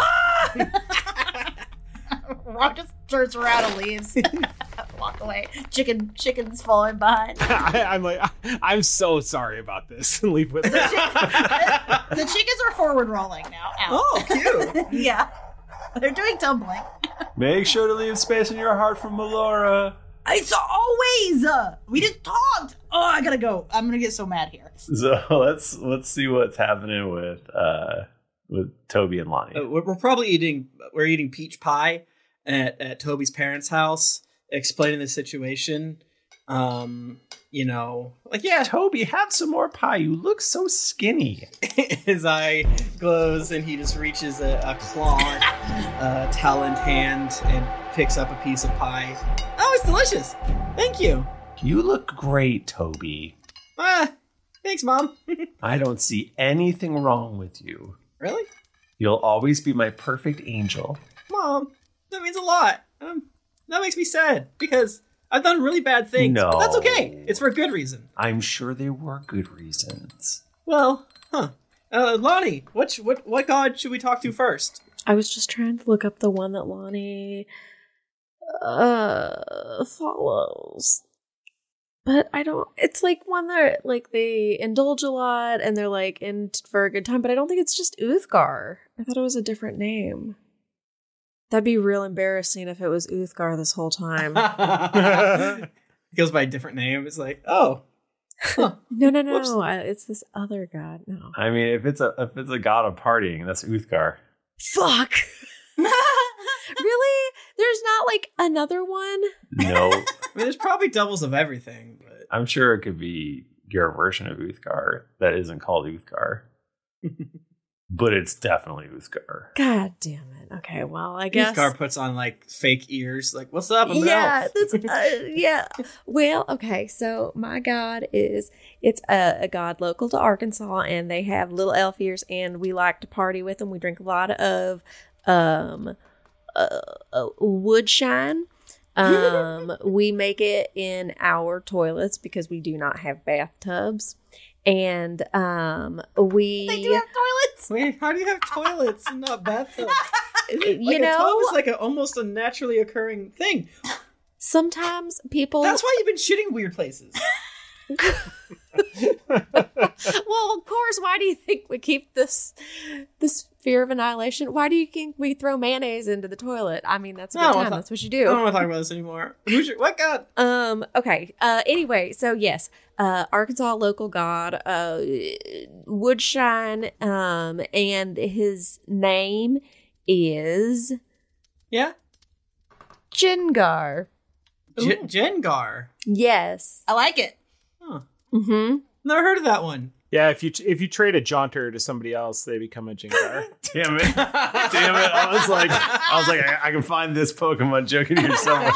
Rock just turns around and leaves. Walk away. Chicken, chicken's falling behind. I, I'm like, I'm so sorry about this. And leave with it. The chickens are forward rolling now. Out. Oh, cute. Yeah. They're doing tumbling. Make sure to leave space in your heart for Melora. It's always. Uh, we just talked. Oh, I gotta go. I'm gonna get so mad here. So let's let's see what's happening with uh with Toby and Lonnie. Uh, we're, we're probably eating. We're eating peach pie at at Toby's parents' house, explaining the situation. Um, you know, like yeah, Toby, have some more pie. You look so skinny. His eye glows, and he just reaches a, a clawed, uh, taloned hand and picks up a piece of pie. Oh, it's delicious! Thank you. You look great, Toby. Ah, thanks, Mom. I don't see anything wrong with you. Really? You'll always be my perfect angel. Mom, that means a lot. Um, that makes me sad because I've done really bad things. No. But that's okay. It's for a good reason. I'm sure there were good reasons. Well, huh. Uh, Lonnie, what, sh- what what god should we talk to first? I was just trying to look up the one that Lonnie uh follows. But I don't, it's like one that, like, they indulge a lot and they're, like, in for a good time, but I don't think it's just Uthgar. I thought it was a different name. That'd be real embarrassing if it was Uthgar this whole time. He goes by a different name. It's like, oh. Huh. No, no, no, no. I, it's this other god. No. I mean, if it's a if it's a god of partying, that's Uthgar. Fuck. Really? There's not, like, another one? No. I mean, there's probably doubles of everything, but I'm sure it could be your version of Uthgar that isn't called Uthgar. But it's definitely Uthgar. God damn it. Okay, well, I guess. Uthgar puts on, like, fake ears. Like, what's up? I'm Yeah, an elf. that's, uh, yeah. Well, okay, so my god is, it's a, a god local to Arkansas, and they have little elf ears, and we like to party with them. We drink a lot of um, uh, uh, wood shine. Um, we make it in our toilets because we do not have bathtubs. And um, we... They do have toilets? Wait, how do you have toilets and not bathtubs? You Like, know... a tub is like a, almost a naturally occurring thing. Sometimes people... That's why you've been shitting weird places. Well, of course, why do you think we keep this this fear of annihilation? Why do you think we throw mayonnaise into the toilet? I mean, that's a good time. That's what you do. I don't want to talk about this anymore. Who's your, what god? Um, okay. Uh, anyway, so yes, uh, Arkansas local god, uh, Woodshine, um, and his name is... Yeah? Jengar. J- Jengar? Yes. I like it. Huh. Mm-hmm. Never heard of that one. Yeah, if you if you trade a Jaunter to somebody else, they become a Jengar. Damn it! Damn it! I was like, I was like, I, I can find this Pokemon joke in here somewhere.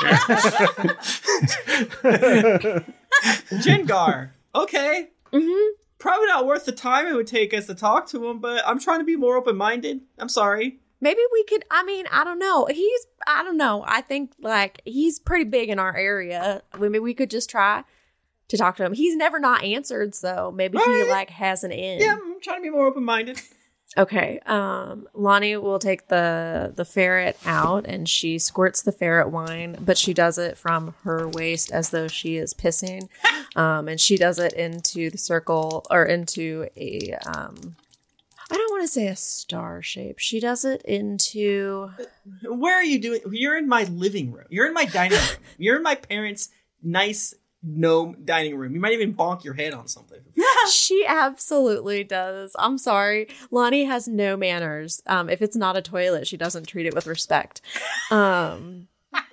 Jengar. Okay. Mm-hmm. Probably not worth the time it would take us to talk to him, but I'm trying to be more open-minded. I'm sorry. Maybe we could, I mean, I don't know. He's, I don't know. I think, like, he's pretty big in our area. Maybe we could just try to talk to him. He's never not answered, so maybe All he, right. like, has an in. Yeah, I'm trying to be more open-minded. Okay. Um, Lonnie will take the the ferret out, and she squirts the ferret wine, but she does it from her waist as though she is pissing. Um, and she does it into the circle, or into a... Um, I don't want to say a star shape. She does it into... Where are you doing? You're in my living room. You're in my dining room. You're in my parents' nice gnome dining room. You might even bonk your head on something. She absolutely does. I'm sorry. Lonnie has no manners. Um, if it's not a toilet, she doesn't treat it with respect. Um,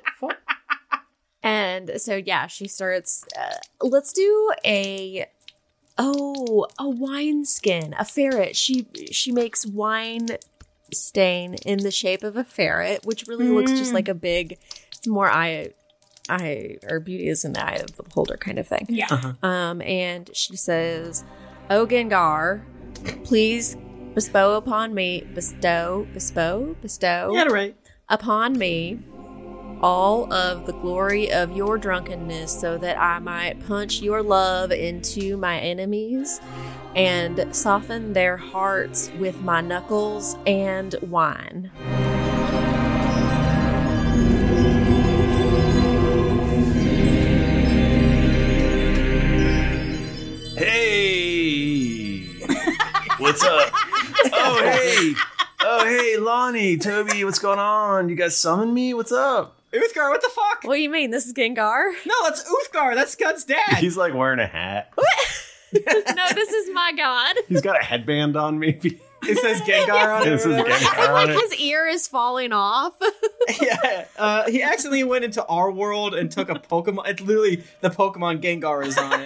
and so, yeah, she starts... Uh, let's do a... Oh, a wine skin, a ferret. She she makes wine stain in the shape of a ferret, which really mm. looks just like a big, more eye, eye or beauty is in the eye of the beholder kind of thing. Yeah. Uh-huh. Um, and she says, "O Gengar, please bestow upon me, bestow, bestow, bestow, Yeah, right. upon me." all of the glory of your drunkenness so that I might punch your love into my enemies and soften their hearts with my knuckles and wine. Hey! What's up? Oh, hey! Oh, hey, Lonnie, Toby, what's going on? You guys summoned me? What's up? Uthgar, what the fuck? What do you mean? This is Gengar? No, that's Uthgar. That's Scud's dad. He's like wearing a hat. No, this is my god. He's got a headband on, maybe. It says Gengar on it. It says Gengar And like on it. his ear is falling off. Yeah, uh, he accidentally went into our world and took a Pokemon. It's literally the Pokemon Gengar is on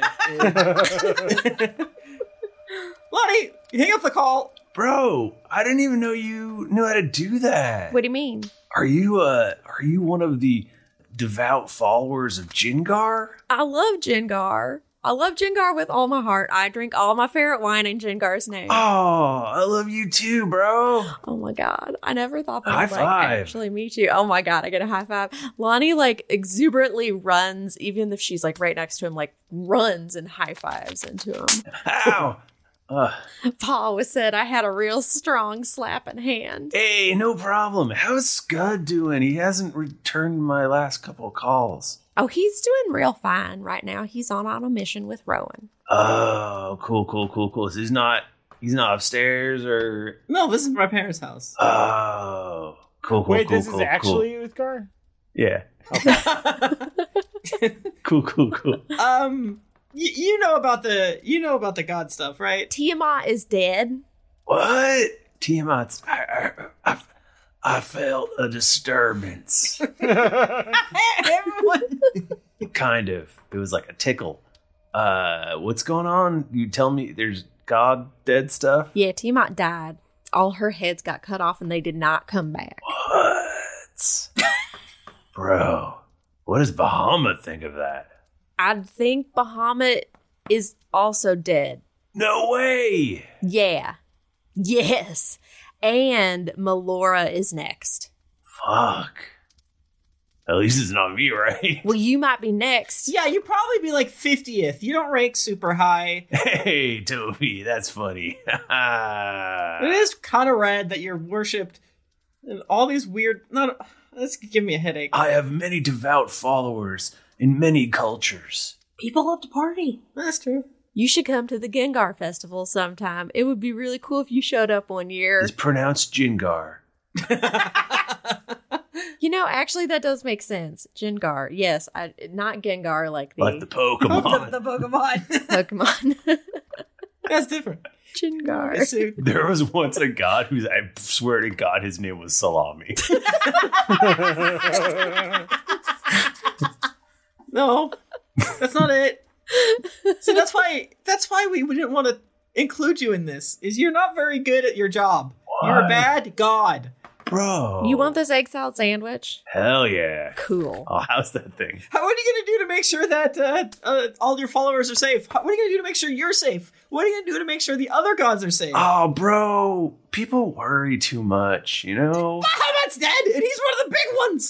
it. Lonnie, you hang up the call. Bro, I didn't even know you knew how to do that. What do you mean? Are you uh are you one of the devout followers of Jengar? I love Jengar. I love Jengar with all my heart. I drink all my ferret wine in Jengar's name. Oh, I love you too, bro. Oh my god. I never thought that High would like five. actually meet you. Oh my god, I get a high five. Lonnie like exuberantly runs, even if she's like right next to him, like runs and high fives into him. Ow. Uh, Paul always said I had a real strong slapping hand. hey, no problem. How's Scud doing? He hasn't returned my last couple of calls. Oh, he's doing real fine right now. He's on, on a mission with Rowan. Oh, cool, cool, cool, cool. So he's not he's not upstairs or No, this is my parents' house. Oh, cool, cool, Wait, cool, this cool, is actually cool. Uthgar? Yeah. Okay. Cool, cool, cool. Um, y- you know about the you know about the god stuff, right? Tiamat is dead. What? Tiamat's I, I, I, I felt a disturbance. Everyone. Kind of. It was like a tickle. Uh, what's going on? You tell me there's God dead stuff? Yeah, Tiamat died. All her heads got cut off and they did not come back. What? Bro, what does Bahamut think of that? I think Bahamut is also dead. No way! Yeah. Yes. And Melora is next. Fuck. At least it's not me, right? Well, you might be next. Yeah, you'd probably be like fiftieth. You don't rank super high. Hey, Toby, that's funny. It is kind of rad that you're worshipped in all these weird. Not That's giving me a headache. I have many devout followers in many cultures. People love to party. That's true. You should come to the Gengar Festival sometime. It would be really cool if you showed up one year. It's pronounced Jingar. You know, actually, that does make sense. Jingar, yes, I, not Gengar like the like the Pokemon. the, the Pokemon. Pokemon. That's different. Jingar. There was once a god who's, I swear to God, his name was Salami. No, that's not it. So that's why that's why we didn't want to include you in this. Is you're not very good at your job. Why? You're a bad god. Bro. You want this egg salad sandwich? Hell yeah. Cool. Oh, how's that thing? How, what are you going to do to make sure that uh, uh, all your followers are safe? How, what are you going to do to make sure you're safe? What are you going to do to make sure the other gods are safe? Oh, bro. People worry too much, you know? Bahamut's dead, and he's one of the big ones.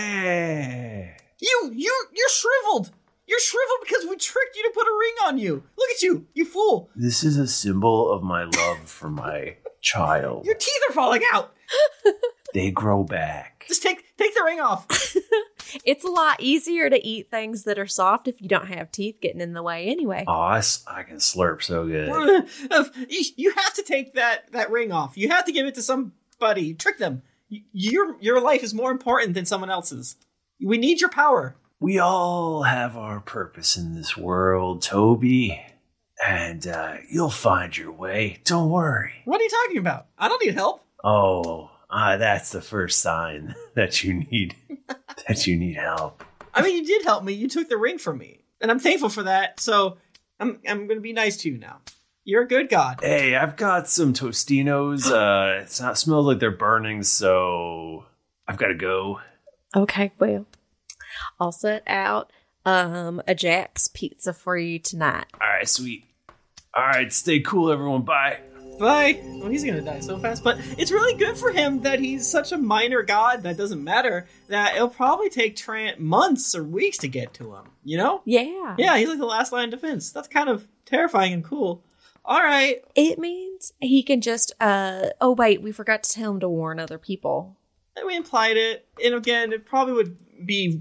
Eh. You, you, you're shriveled. You're shriveled because we tricked you to put a ring on you. Look at you, you fool. This is a symbol of my love for my child. Your teeth are falling out. They grow back. Just take take the ring off. It's a lot easier to eat things that are soft if you don't have teeth getting in the way anyway. Oh, I, s- I can slurp so good. you, you have to take that, that ring off. You have to give it to somebody. Trick them. Y- Your your life is more important than someone else's. We need your power. We all have our purpose in this world, Toby. And uh, you'll find your way. Don't worry. What are you talking about? I don't need help. Oh, ah, that's the first sign that you need that you need help. I mean, you did help me. You took the ring from me, and I'm thankful for that. So I'm I'm going to be nice to you now. You're a good god. Hey, I've got some Tostinos. Uh, it's not smells like they're burning, so I've got to go. Okay, well, I'll set out um, a Jack's pizza for you tonight. All right, sweet. All right, stay cool, everyone. Bye. Bye. Well, he's going to die so fast, but it's really good for him that he's such a minor god that doesn't matter, that it'll probably take Trant months or weeks to get to him, you know? Yeah. Yeah, he's like the last line of defense. That's kind of terrifying and cool. All right. It means he can just, uh, oh, wait, we forgot to tell him to warn other people. And we implied it, and again, it probably would be...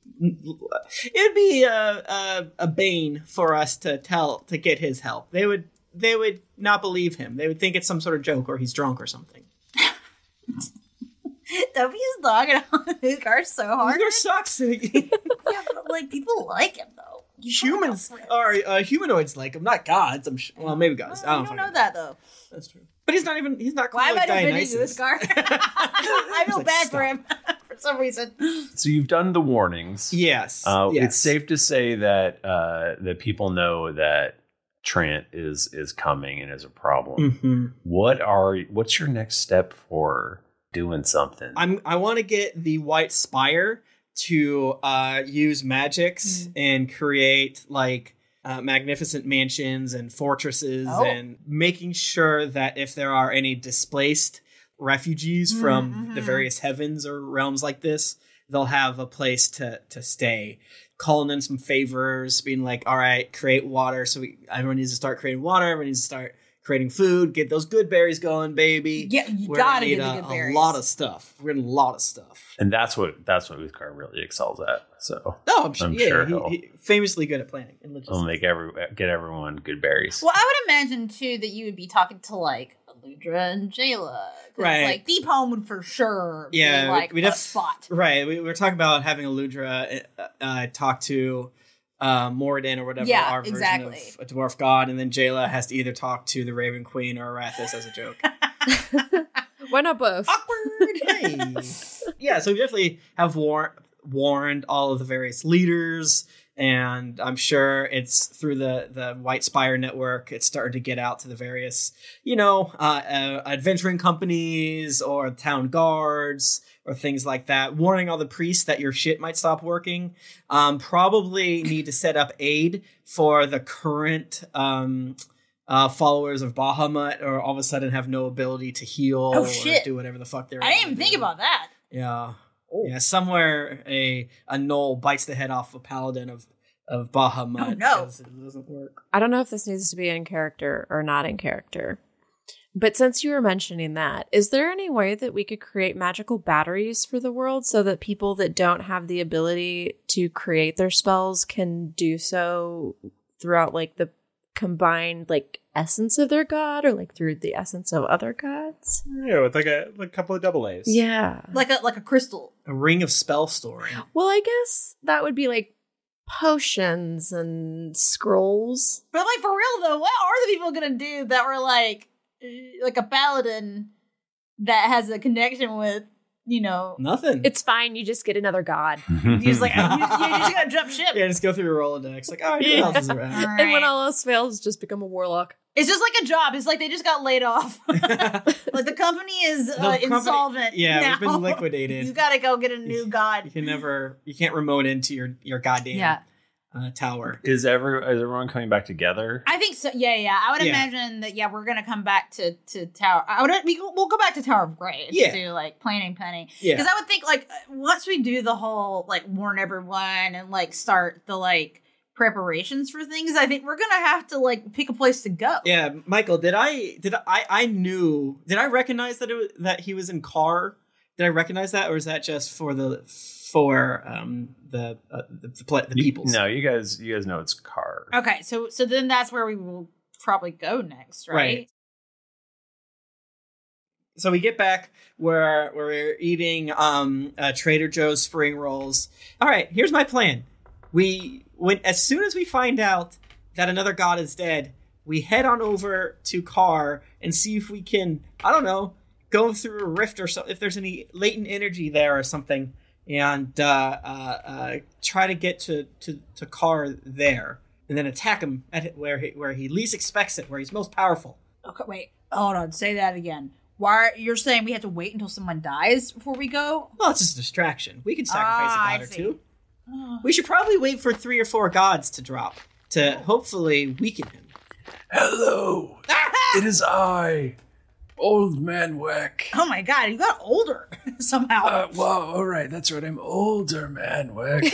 It would be a, a, a bane for us to tell, to get his help. They would... They would not believe him. They would think it's some sort of joke or he's drunk or something. Toby is dogging on Utgard so hard. Utgard sucks. Yeah, but like people like him though. Humans are uh, humanoids like him, not gods. I'm sh- well, maybe gods. Well, I don't, you don't know that though. That's true. But he's not even. He's not. Cool Why am like I defending Dionysus. Utgard? I feel like, bad stop. for him for some reason. So you've done the warnings. Yes. Uh, yes. It's safe to say that uh, that people know that Trant is is coming and is a problem. Mm-hmm. What are what's your next step for doing something? I'm. I want to get the White Spire to uh, use magics Mm. and create like uh, magnificent mansions and fortresses, Oh. and making sure that if there are any displaced refugees from Mm-hmm. the various heavens or realms like this, they'll have a place to to stay. Calling in some favors, being like, all right, create water. So we, everyone needs to start creating water. Everyone needs to start creating food. Get those good berries going, baby. Yeah, you We're gotta gonna need get the a, good a berries. lot of stuff. We're getting a lot of stuff. and that's what that's what Uthgar really excels at. So No, I'm sure. I'm yeah, sure he, he'll- he- famously good at planning and logistics. I'll make every get everyone good berries. Well, I would imagine too that you would be talking to like Aludra and Jayla. 'Cause, Right. Like Deep Home would for sure Yeah, be like we- we'd a have- spot. Right. We, we were talking about having Aludra uh, uh, talk to uh, Moradin or whatever, Yeah, our version exactly. of a dwarf god, and then Jayla has to either talk to the Raven Queen or Arathis as a joke. Why not both? Awkward. Hey. Yeah, so we definitely have war- warned all of the various leaders, and I'm sure it's through the, the White Spire network, it's starting to get out to the various, you know, uh, uh, adventuring companies or town guards or things like that, warning all the priests that your shit might stop working. Um, probably need to set up aid for the current um, uh, followers of Bahamut, or all of a sudden have no ability to heal Oh, or shit. do whatever the fuck they're I didn't even think about that. yeah. Yeah, somewhere a a gnoll bites the head off a paladin of, of Bahamut. Oh, no. because it doesn't work. I don't know if this needs to be in character or not in character, But since you were mentioning that, is there any way that we could create magical batteries for the world so that people that don't have the ability to create their spells can do so throughout like the combined like essence of their god, or like through the essence of other gods? Yeah, with like a, like a couple of double A's. Yeah. Like a like a crystal. A ring of spell storing. Well, I guess that would be like potions and scrolls. But like for real though, what are the people gonna do that were like like a paladin that has a connection with, you know, Nothing. It's fine. You just get another god. you just like you, you just gotta jump ship. Yeah, just go through your Rolodex. Like, oh, who else is around? All And when right. all else fails, just become a warlock. It's just like a job. It's like they just got laid off. Like the company is uh, The company- insolvent. Yeah, now. we've been liquidated. You gotta go get a new You god. can never, you can't remote into your your goddamn Yeah. uh, tower. Is every is everyone coming back together? I think so. Yeah, yeah. I would Yeah. imagine that. Yeah, we're gonna come back to to Tower. I would. We, we'll go back to Tower of Grace. Yeah. To like planning penny. Yeah. Because I would think like once we do the whole like warn everyone and like start the like preparations for things, I think we're gonna have to like pick a place to go. Yeah, Michael, did I did I I knew did I recognize that it was, that he was in Car? Did I recognize that, or is that just for the for um the uh, the the, pla- the You- peoples? No, you guys you guys know it's Car. Okay, so so then that's where we will probably go next, right? Right. So we get back where where we're eating um uh, Trader Joe's spring rolls. All right, here's my plan. We when as soon as we find out that another god is dead, we head on over to Car and see if we can, I don't know, go through a rift or so, if there's any latent energy there or something, and uh, uh, uh, try to get to, to, to Car there, and then attack him at it where he, where he least expects it, where he's most powerful. Okay, wait, hold on, say that again. Why you're saying we have to wait until someone dies before we go? Well, it's just a distraction. We can sacrifice Ah, a I god or see. two. We should probably wait for three or four gods to drop to hopefully weaken him. Hello, it is I, Old Man Weck. Oh my god, you got older somehow. Uh, well, all right, that's right. I'm older, Man Weck.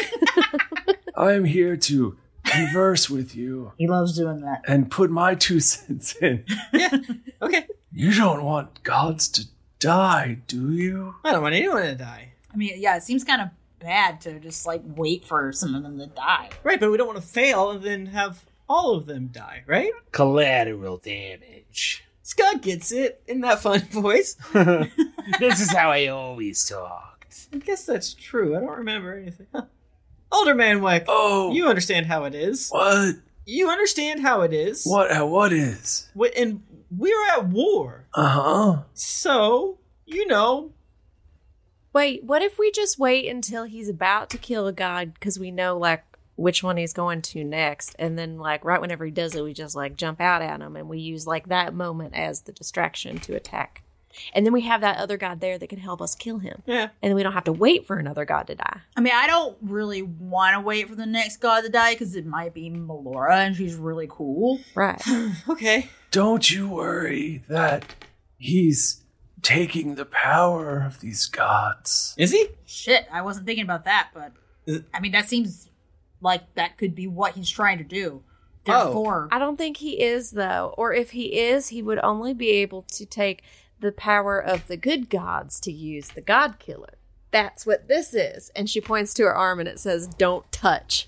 I am here to converse with you He loves doing that. and put my two cents in. Okay. You don't want gods to die, do you? I don't want anyone to die. I mean, yeah, it seems kind of bad to just like wait for some of them to die. Right, but we don't want to fail and then have all of them die, right? Collateral damage. Scott gets it in that fun voice. This is how I always talked. I guess that's true. I don't remember anything. Huh. Older Man Weck. Oh. You understand how it is. What? You understand how it is. What? uh, What is? Wh- And we're at war. Uh-huh. So, you know, Wait, what if we just wait until he's about to kill a god because we know like which one he's going to next, and then like right whenever he does it, we just like jump out at him and we use like that moment as the distraction to attack, and then we have that other god there that can help us kill him. Yeah, and then we don't have to wait for another god to die. I mean, I don't really want to wait for the next god to die because it might be Melora and she's really cool. Right. Okay. Don't you worry that he's taking the power of these gods. Is he? Shit, I wasn't thinking about that, but I mean, that seems like that could be what he's trying to do. Therefore, I don't think he is though, or if he is, he would only be able to take the power of the good gods to use the god killer. That's what this is. And she points to her arm and it says, "Don't touch."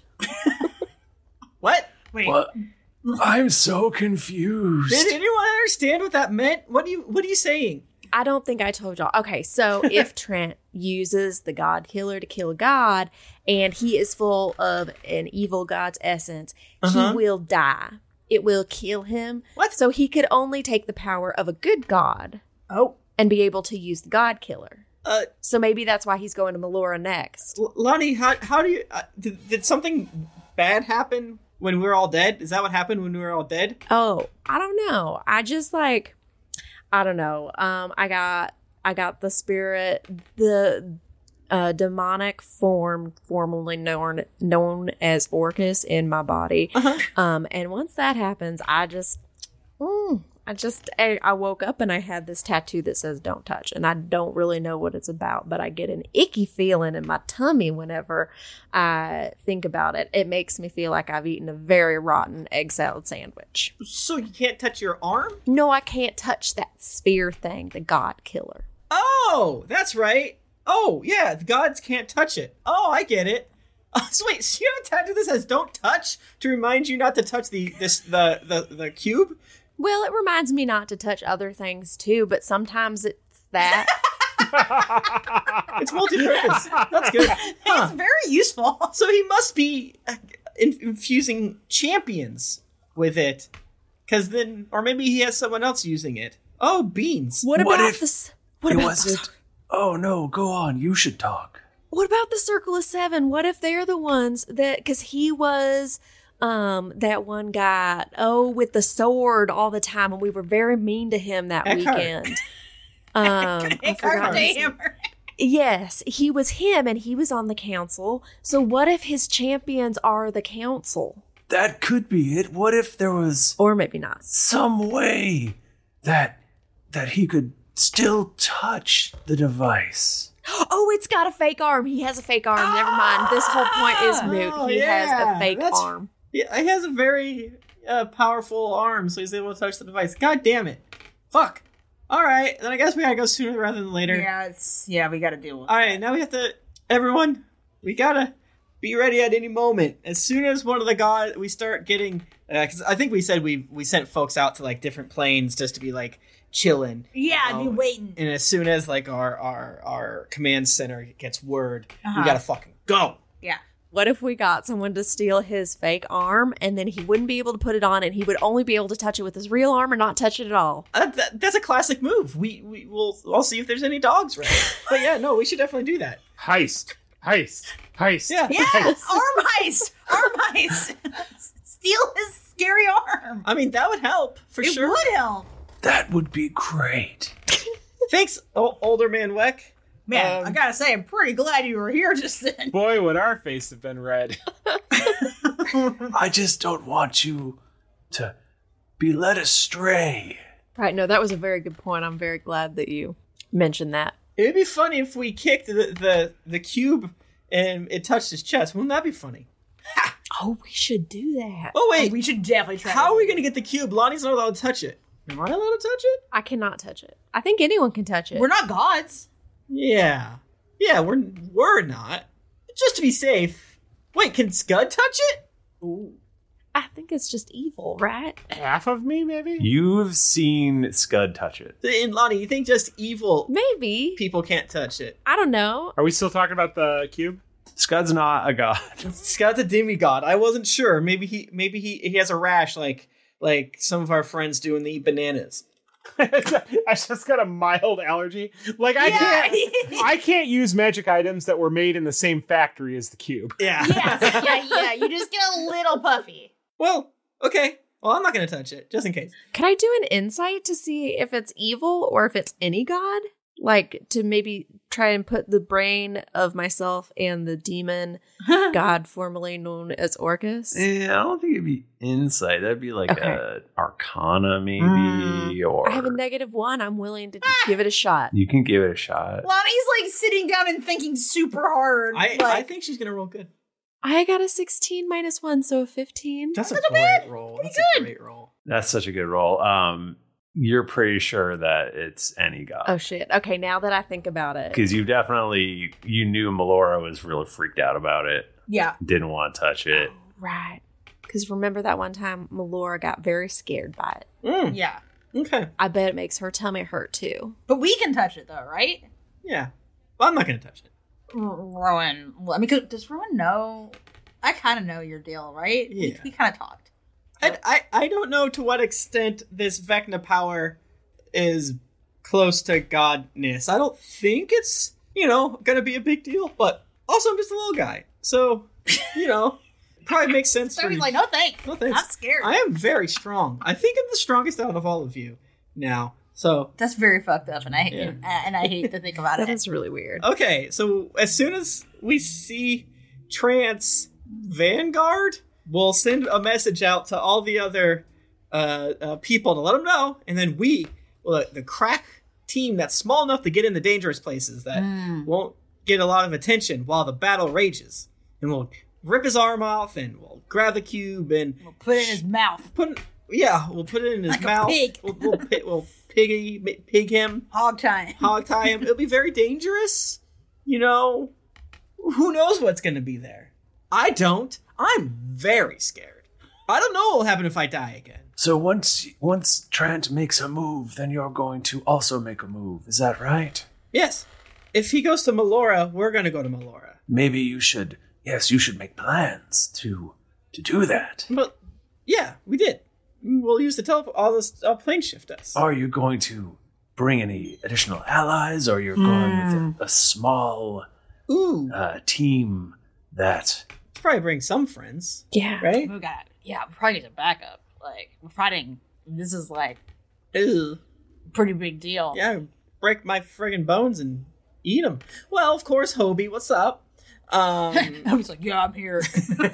What? Wait. What? I'm so confused. Did anyone understand what that meant? What do you What are you saying? I don't think I told y'all. Okay, so if Trent uses the god killer to kill a god and he is full of an evil god's essence, Uh-huh. he will die. It will kill him. What? So he could only take the power of a good god. Oh. And be able to use the god killer. Uh, so maybe that's why he's going to Melora next. L- Lonnie, how how do you uh, did, did something bad happen when we were all dead? Is that what happened when we were all dead? Oh, I don't know. I just like I don't know. Um, I got I got the spirit, the uh, demonic form, formerly known known as Orcus, in my body. Uh-huh. Um, and once that happens, I just mm, I just, I, I woke up and I had this tattoo that says don't touch. And I don't really know what it's about, but I get an icky feeling in my tummy whenever I think about it. It makes me feel like I've eaten a very rotten egg salad sandwich. So you can't touch your arm? No, I can't touch that sphere thing, the God Killer. Oh, that's right. Oh, yeah, the gods can't touch it. Oh, I get it. Uh, so wait, so you have a tattoo that says "Don't touch" to remind you not to touch the this the the, the cube? Well, it reminds me not to touch other things too, but sometimes it's that. It's multi-purpose. That's good. Huh. It's very useful. So he must be uh, in- infusing champions with it, because then, or maybe he has someone else using it. Oh, beans. What What about if this? What it about wasn't? Oh no, go on. You should talk. What about the Circle of Seven? What if they're the ones that, because he was um, that one guy, oh, with the sword all the time, and we were very mean to him that Eckhart. weekend. Um, I Eckhart forgot his name. Hammer. Yes, he was him, and he was on the council. So what if his champions are the council? That could be it. What if there was Or maybe not. some way that that he could still touch the device? Oh, it's got a fake arm. He has a fake arm. Never mind. This whole point is moot. Oh, he yeah. has a fake That's- arm. Yeah, he has a very uh, powerful arm, so he's able to touch the device. God damn it. Fuck. All right, then I guess we gotta go sooner rather than later. Yeah, it's yeah, we gotta deal with All right, now we have to, everyone, we gotta be ready at any moment. As soon as one of the gods, we start getting, because uh, I think we said we we sent folks out to like different planes just to be like chilling. Yeah, you I'd know? be waiting. And as soon as like our our our command center gets word, Uh-huh. we gotta fucking go. Yeah. What if we got someone to steal his fake arm and then he wouldn't be able to put it on and he would only be able to touch it with his real arm or not touch it at all? Uh, that, that's a classic move. We we will. I'll see if there's any dogs right. But yeah, no, we should definitely do that. Heist, heist, heist. Yeah. Yes, arm heist, arm heist. Steal his scary arm. I mean, that would help for It sure. would help. That would be great. Thanks, o- older man Weck. Man, Um, I gotta say, I'm pretty glad you were here just then. Boy, would our face have been red. I just don't want you to be led astray. Right, no, that was a very good point. I'm very glad that you mentioned that. It'd be funny if we kicked the, the, the cube and it touched his chest. Wouldn't that be funny? Oh, we should do that. Oh, wait. We should definitely try. How are we going to get the cube? Lonnie's not allowed to touch it. Am I allowed to touch it? I cannot touch it. I think anyone can touch it. We're not gods. Yeah. Yeah, we're we're not. Just to be safe. Wait, can Scud touch it? Ooh. I think it's just evil, right? Half of me, maybe? You've seen Scud touch it. And Lonnie, you think just evil Maybe. people can't touch it? I don't know. Are we still talking about the cube? Scud's not a god. Scud's a demigod. I wasn't sure. Maybe he maybe he, he has a rash like like some of our friends do when they eat bananas. I just got a mild allergy. Like I Yeah. can't, I can't use magic items that were made in the same factory as the cube. Yeah. Yes, yeah, yeah. You just get a little puffy. Well, okay. Well, I'm not going to touch it, just in case. Can I do an insight to see if it's evil or if it's any god? Like to maybe try and put the brain of myself and the demon god formerly known as Orcus? Yeah, I don't think it'd be insight. That'd be like Okay. a Arcana, maybe, Mm. or I have a negative one. I'm willing to give it a shot. you can give it a shot. Lonnie's like sitting down and thinking super hard. I, like, I think she's going to roll good. I got a sixteen minus one, so a fifteen. That's a Not great bad. roll. Pretty That's good. a great roll. That's such a good roll. Um, you're pretty sure that it's any god. Oh shit. Okay, now that I think about it. Because you definitely, you knew Melora was really freaked out about it. yeah. Didn't want to touch it. Right. Because remember that one time Melora got very scared by it. Mm, Yeah. okay. I bet it makes her tummy hurt too. But we can touch it though, right? Yeah. Well, I'm not going to touch it. R- Rowan. I mean, 'cause- does Rowan know? I kind of know your deal, right? We, Yeah. we kind of talked. I, I, I don't know to what extent this Vecna power is close to godness. I don't think it's, you know, going to be a big deal, but also I'm just a little guy. So, you know, probably makes sense So for he's me. like, no thanks. No thanks. I'm scared. I am very strong. I think I'm the strongest out of all of you now. So, That's very fucked up, and I Yeah. and, and I hate to think about That it. is really weird. okay. So as soon as we see Trance Vanguard, we'll send a message out to all the other uh, uh, people to let them know, and then we, well, the crack team that's small enough to get in the dangerous places that Mm. won't get a lot of attention while the battle rages, and we'll rip his arm off, and we'll grab the cube and We'll put it in his mouth. put, yeah, we'll put it in his Like a mouth. pig. We'll, we'll, pi- we'll piggy pig him, Hog time. hog tie him. It'll be very dangerous. You know, who knows what's going to be there? I don't. I'm very scared. I don't know what will happen if I die again. So once once Trent makes a move, then you're going to also make a move. Is that right? Yes. If he goes to Melora, we're going to go to Melora. Maybe you should. Yes, you should make plans to to do that. But yeah, we did. We'll use the teleport. All this uh, plane shift us. Are you going to bring any additional allies, or you're going with a, a small Ooh. uh, team that? Probably bring some friends. Yeah. Right. We got, yeah, we probably need a backup. Like, we're fighting. This is like Ew. pretty big deal. Yeah, break my friggin' bones and eat them. Well, of course, Hobie, what's up? Um, I was like, yeah, I'm here.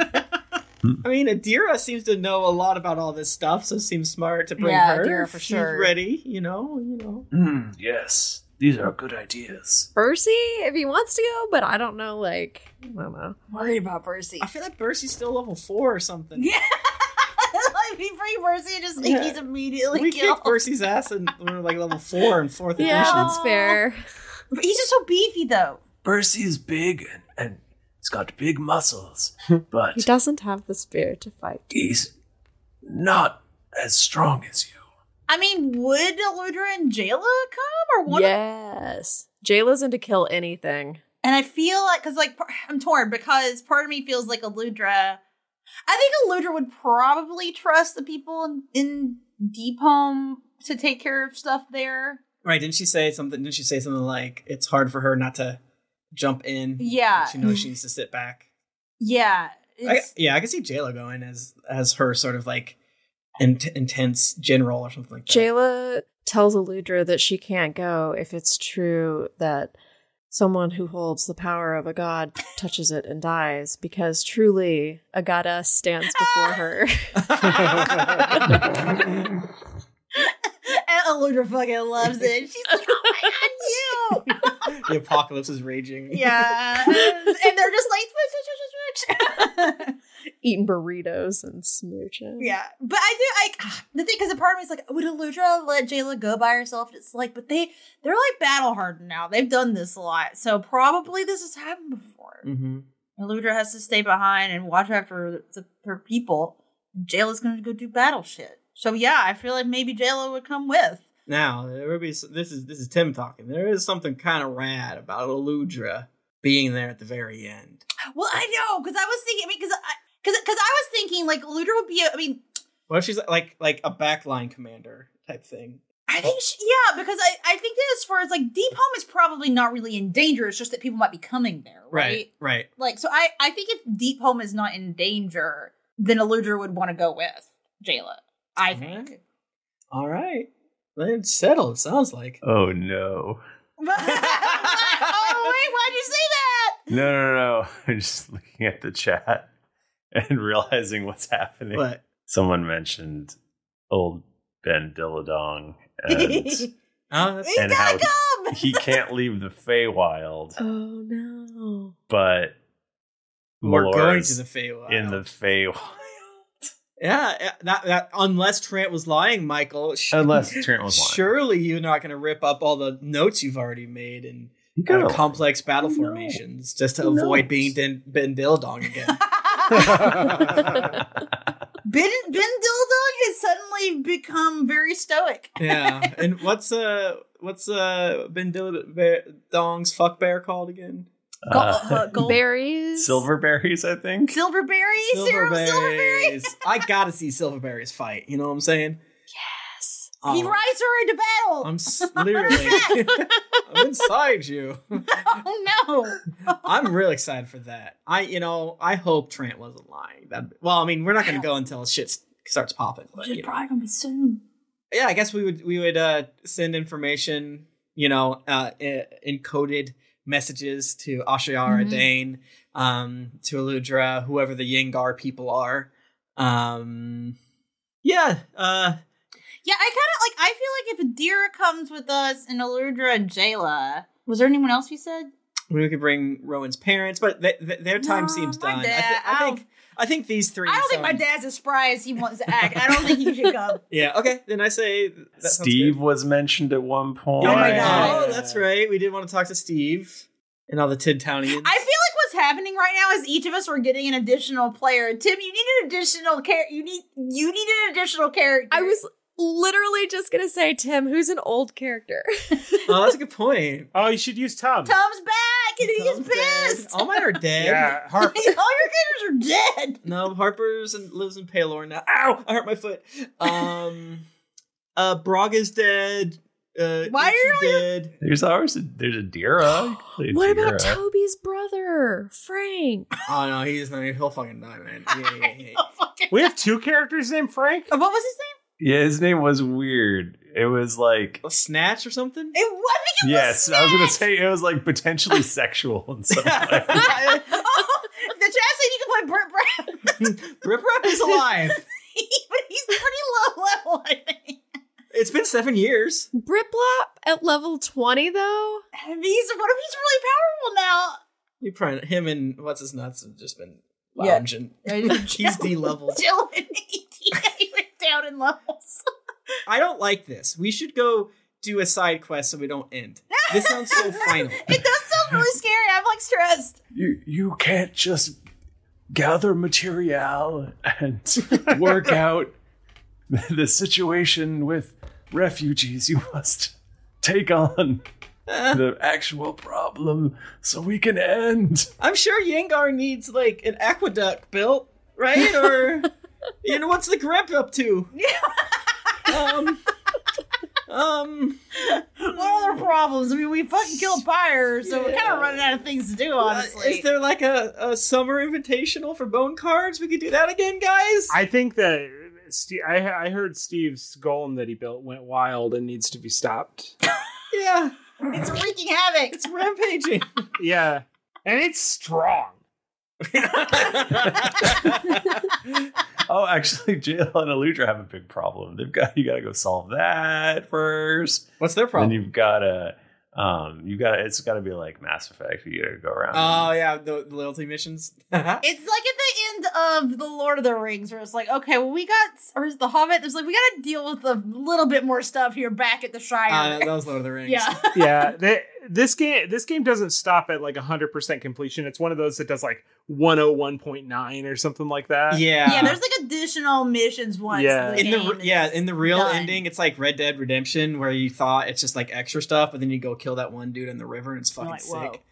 I mean, Adira seems to know a lot about all this stuff, so it seems smart to bring Yeah, her. Adira if for she's sure. ready, you know, you know. Mm, yes, these are good ideas. Percy, if he wants to go, but I don't know, like, I don't know. Worried about Percy. I feel like Percy's still level four or something. Yeah. Like, we bring Percy and just think Yeah. he's immediately We killed. kicked Percy's ass and we were like level four and fourth Yeah, edition. that's fair. But he's just so beefy, though. Percy's big and, and he's got big muscles, but He doesn't have the spirit to fight. he's not as strong as you. I mean, would Eludra and Jayla come or what? Yes. Jayla's in to kill anything. And I feel like, because like par- I'm torn because part of me feels like Eludra. I think Eludra would probably trust the people in, in Deep Home to take care of stuff there. Right, didn't she say something? Didn't she say something like it's hard for her not to jump in? Yeah. She knows she needs to sit back. Yeah. I, It's, yeah, I can see Jayla going as as her sort of like in- intense general or something like that. Jayla tells Eludra that she can't go if it's true that someone who holds the power of a god touches it and dies, because truly a goddess stands before her. and Eludra fucking loves it. She's like, oh my god, you! The apocalypse is raging. Yeah. And they're just like, switch, switch, switch, switch. Eating burritos and smooching. Yeah, but I do like the thing because a part of me is like, would Eludra let Jayla go by herself? It's like, but they they're like battle hardened now. They've done this a lot, so probably this has happened before. Mm-hmm. Eludra has to stay behind and watch after the, her people. Jayla's going to go do battle shit. So yeah, I feel like maybe Jayla would come with. Now there would be this is this is Tim talking. There is something kind of rad about Eludra being there at the very end. Well, I know because I was thinking. I mean, because I because because I was thinking like Eludra would be. A, I mean, What if she's like like a backline commander type thing? I think she, yeah, because I, I think that as far as like Deep Home is probably not really in danger. It's just that people might be coming there, right? Right, right. Like, so I, I think if Deep Home is not in danger, then Eludra would want to go with Jayla. I All think. right. All right. Then it's settled, it sounds like. Oh no! Oh wait, why'd you say that? No, no, no! I'm just looking at the chat and realizing what's happening. What? Someone mentioned old Ben Dilladong and, Oh, that's and how he can't leave the Feywild, Oh no. but We're going Melora's to the Feywild. in the Feywild. Yeah, yeah, that that unless Trent was lying, Michael. sh- Unless Trent was lying. Surely you're not going to rip up all the notes you've already made and You gotta uh, lie. complex battle formations just to Who avoid knows? being Den- Ben Dildong again. Ben Ben Dildong has suddenly become very stoic. Yeah, and what's uh what's uh Ben Dildong's fuck bear called again? Go- Uh, uh, gold- Berries. Silverberries, I think. Silverberry, serum Silverberry. Silverberries. I gotta see Silverberries fight. You know what I'm saying? Yes. He Oh, rides her into battle. I'm s- literally I'm inside you. Oh no! I'm really excited for that. I, you know, I hope Trent wasn't lying. That, well, I mean, we're not going to go until shit s- starts popping. But, Which is you know. probably gonna be soon. Yeah, I guess we would we would uh, send information, you know, uh, e- encoded messages to Ashiara Mhm. Dane, um, to Eludra, whoever the Yengar people are. Um, Yeah, uh... Yeah, I kind of, like, I feel like if Adira comes with us and Aludra and Jayla... Was there anyone else we said? We could bring Rowan's parents, but th- th- their time No, seems my done. dad, I, th- I I think I think these three. I don't think my sound- dad's as spry as he wants to act. I don't think he should come. Yeah. Okay. Then I say that sounds Steve good. was mentioned at one point. Oh my god! Oh, that's right. We did want to talk to Steve and all the Tidtownians. I feel like what's happening right now is each of us are getting an additional player. Tim, you need an additional character. You need you need an additional character. I was literally just gonna say, Tim, who's an old character? Oh, that's a good point. Oh, you should use Tom. Tom's back and he's pissed. All mine are dead. Yeah, Harp. All your characters are dead. No, Harper's and lives in Paylor now. Ow! I hurt my foot. Um, uh, Braga's dead. Uh, Why are you Ichi dead? There's ours. There's Adira. You can play What Adira. about Toby's brother, Frank? Oh no, he's not. He'll fucking die, man. Yeah, yeah, yeah. We have two characters named Frank. Uh, What was his name? Yeah, his name was weird. It was like A Snatch or something? It, I think it yes, was I was gonna Snatch. say it was like potentially sexual in some way. Oh, the chat said you can play Britt Brown. Rip Rap is alive. But he's pretty low level, I think. It's been seven years. Briplop at level twenty, though? And he's, what if he's really powerful now? You probably him and what's his nuts have just been Yeah. lounging. He's D level. Jill and E T A went down in levels. I don't like this. We should go do a side quest so we don't end. This sounds so final. It does sound really scary. I'm like stressed. you you can't just gather material and work out the situation with refugees. You must take on the actual problem so we can end. I'm sure Yengar needs like an aqueduct built, right? Or you know, what's the Grip up to? um, um, What other problems? I mean, we fucking killed fire, so we're kind of running out of things to do, honestly. Uh, is there like a, a summer invitational for bone cards? We could do that again, guys. I think that Steve, I, I heard Steve's golem that he built went wild and needs to be stopped. Yeah, It's wreaking havoc. it's rampaging. Yeah, and it's strong. Oh, actually, Jayla and Aludra have a big problem. They've got you got to go solve that first. What's their problem? Then you've got to, um, you got to. It's got to be like Mass Effect. You got to go around. Oh yeah, the, the loyalty missions. It's like at the end of The Lord of the Rings, where it's like, okay, well, we got, or is The Hobbit? There's like, we got to deal with a little bit more stuff here back at the Shire. Uh, that was Lord of the Rings. Yeah. Yeah, they, this game this game doesn't stop at like one hundred percent completion. It's one of those that does like one oh one point nine or something like that. Yeah. Yeah, there's like additional missions once. Yeah. the in the game yeah is in the real done. ending, it's like Red Dead Redemption, where you thought it's just like extra stuff, but then you go kill that one dude in the river, and it's fucking like, whoa. sick.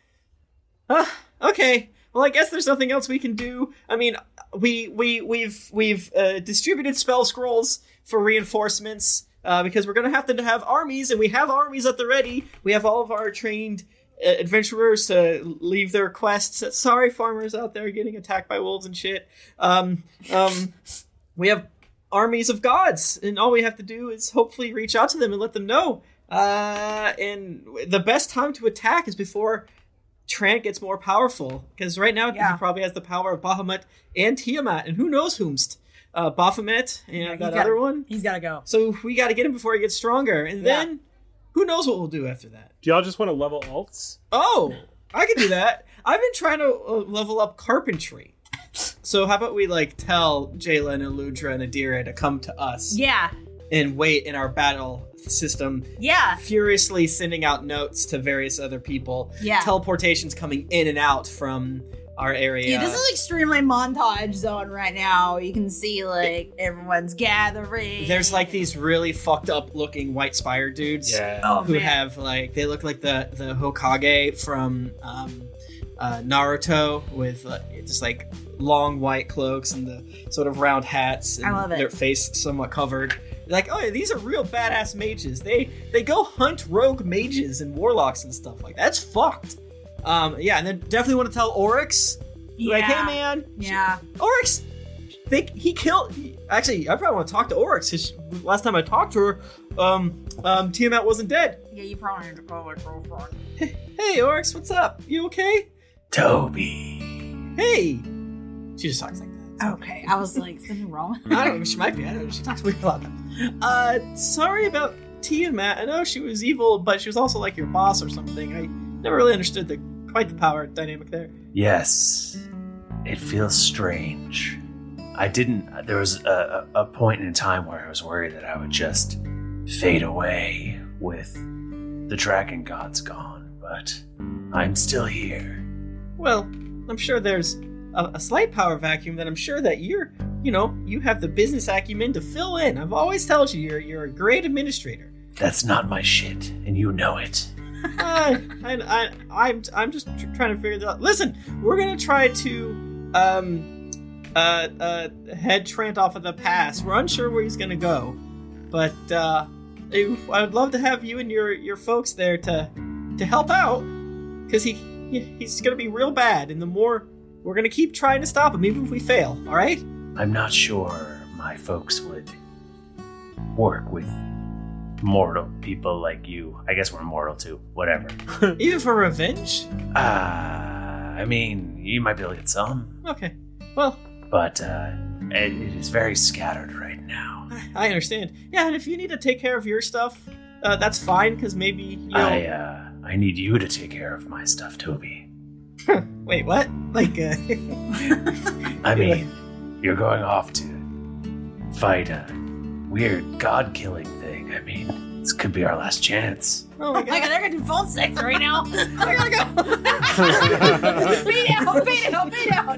Uh, okay, well, I guess there's nothing else we can do. I mean, we we we've we've uh, distributed spell scrolls for reinforcements uh, because we're gonna have to have armies, and we have armies at the ready. We have all of our trained uh, adventurers to leave their quests. Sorry, farmers out there getting attacked by wolves and shit. Um, um, we have armies of gods, and all we have to do is hopefully reach out to them and let them know. Uh, and the best time to attack is before Trant gets more powerful, because right now Yeah. he probably has the power of Bahamut and Tiamat, and who knows whomst. Uh, Baphomet and Yeah, that he's gotta- other one. He's got to go. So we got to get him before he gets stronger, and Yeah. then who knows what we'll do after that. Do y'all just want to level alts? Oh, I can do that. I've been trying to uh, level up carpentry. So how about we like tell Jayla and Aludra and Adira to come to us Yeah. and wait in our battle system, Yeah. furiously sending out notes to various other people. Yeah. Teleportations coming in and out from our area. Yeah, this is extremely montage zone right now. You can see like everyone's gathering. There's like these really fucked up looking white spire dudes Yeah. Oh, who man. have like they look like the the Hokage from um, uh, Naruto with uh, just like long white cloaks and the sort of round hats and I love it. their face somewhat covered. Like, oh yeah, these are real badass mages. They they go hunt rogue mages and warlocks and stuff like that. That's fucked. Um, yeah, and then definitely want to tell Oryx, like, Yeah. hey man, Yeah. Oryx, they he killed. He, actually, I probably want to talk to Oryx. 'Cause last time I talked to her, um, um, Tiamat wasn't dead. Yeah, you probably need to call her girlfriend. Hey, Oryx, what's up? You okay? Toby. Hey. She just talks like that. Okay, I was like, something wrong? I don't know. She might be. I don't know. She talks weird a lot. Uh, sorry about Tiamat. I know she was evil, but she was also like your boss or something. I never really understood the quite the power dynamic there. Yes, it feels strange. I didn't. There was a, a point in time where I was worried that I would just fade away with the dragon gods gone, but I'm still here. Well, I'm sure there's a, a slight power vacuum that I'm sure that you're, you know, you have the business acumen to fill in. I've always told you you're you're a great administrator. That's not my shit, and you know it. uh, I, I, I'm I'm just tr- trying to figure that out. Listen, we're gonna try to um uh uh head Trant off of the pass. We're unsure where he's gonna go, but uh, I'd love to have you and your your folks there to to help out, because he he's gonna be real bad, and the more we're gonna keep trying to stop him, even if we fail. All right? I'm not sure my folks would work with mortal people like you. I guess we're mortal too. Whatever. Even for revenge? Uh, I mean, you might be able to get some. Okay. Well, but uh, it, it is very scattered right now. I understand. Yeah, and if you need to take care of your stuff, uh, that's fine, because maybe you'll... I, uh, I need you to take care of my stuff, Toby. Wait, what? Like, uh... I mean, you're going off to fight a weird god-killing thing. I mean, this could be our last chance. Oh my god, I gotta do phone sex right now. I gotta go. Fade out, fade out, fade out.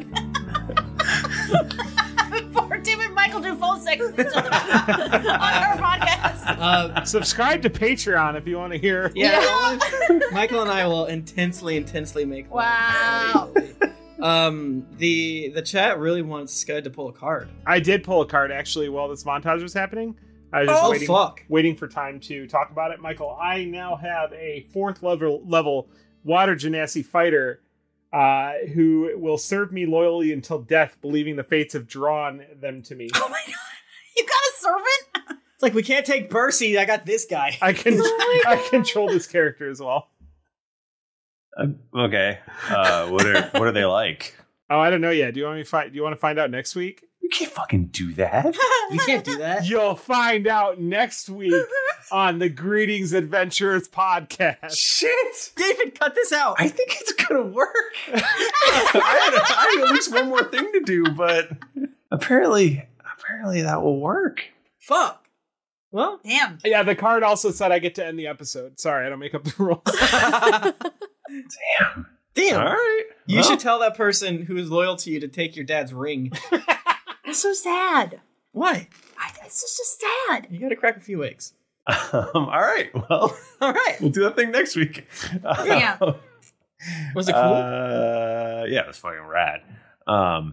Before Tim and Michael do phone sex with each other on our podcast. Uh, subscribe to Patreon if you want to hear. Yeah, yeah. Michael and I will intensely, intensely make. Wow. Um, the the chat really wants Scud to pull a card. I did pull a card actually while this montage was happening. I was just oh, waiting, fuck. waiting for time to talk about it. Michael, I now have a fourth level level water genasi fighter uh, who will serve me loyally until death, believing the fates have drawn them to me. Oh my god. You got a servant? It's like, we can't take Bercy. I got this guy. I can oh I control this character as well. Uh, okay. Uh, what are what are they like? Oh, I don't know yet. Do you want me to find? Do you want to find out next week? You can't fucking do that. You can't do that. You'll find out next week on the Greetings Adventurers podcast. Shit, David, cut this out. I think it's gonna work. I, had, I had at least one more thing to do, but apparently, apparently that will work. Fuck. Well, damn. Yeah, the card also said I get to end the episode. Sorry, I don't make up the rules. Damn. Damn. All right. You well. should tell that person who is loyal to you to take your dad's ring. That's so sad. Why? I, it's just, just sad. You gotta crack a few eggs. Um, all right. Well, all right. We'll do that thing next week. Yeah. Was it cool? Uh, yeah, it was fucking rad. Um,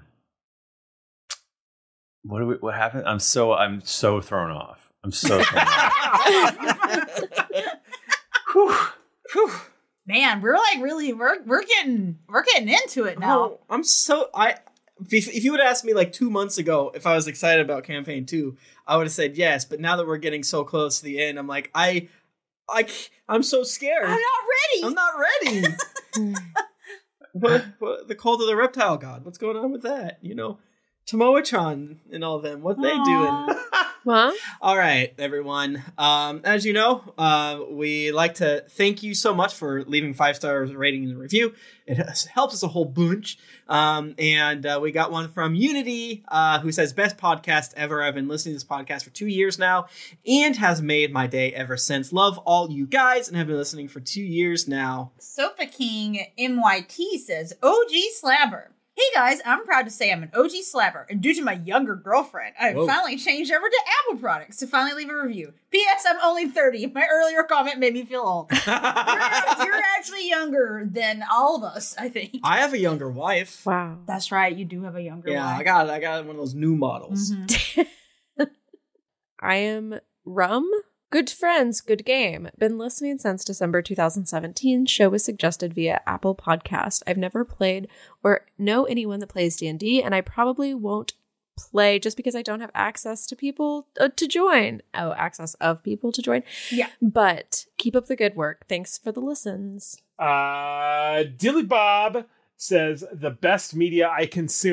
what do we? What happened? I'm so I'm so thrown off. I'm so thrown off. Whew. Whew. Man, we're like really we're we're getting we're getting into it now. Oh, I'm so I. If, if you would ask me like two months ago if I was excited about campaign two, I would have said yes. But now that we're getting so close to the end, I'm like, I, I, I'm so scared. I'm not ready. I'm not ready. what, what, the cult of the reptile god. What's going on with that? You know, Tomoe-chan and all of them. What they doing? Well, all right, everyone. Um, as you know, uh, we like to thank you so much for leaving five stars rating and review. It has, helps us a whole bunch. Um, and uh, we got one from Unity, uh, who says, best podcast ever. I've been listening to this podcast for two years now and has made my day ever since. Love all you guys and have been listening for two years now. Sofa King M Y T says, O G Slabber. Hey guys, I'm proud to say I'm an O G slapper, and due to my younger girlfriend, I Whoa. finally changed over to Apple products to finally leave a review. P S. I'm only thirty. My earlier comment made me feel old. you're, you're actually younger than all of us, I think. I have a younger wife. Wow. That's right, you do have a younger Yeah, wife. I got I got one of those new models. Mm-hmm. I am Rum. Good friends, good game. Been listening since December two thousand seventeen. Show was suggested via Apple Podcast. I've never played or know anyone that plays D and D, and I probably won't play just because I don't have access to people uh, to join. Oh, access of people to join. Yeah. But keep up the good work. Thanks for the listens. Uh, Dilly Bob says the best media I consume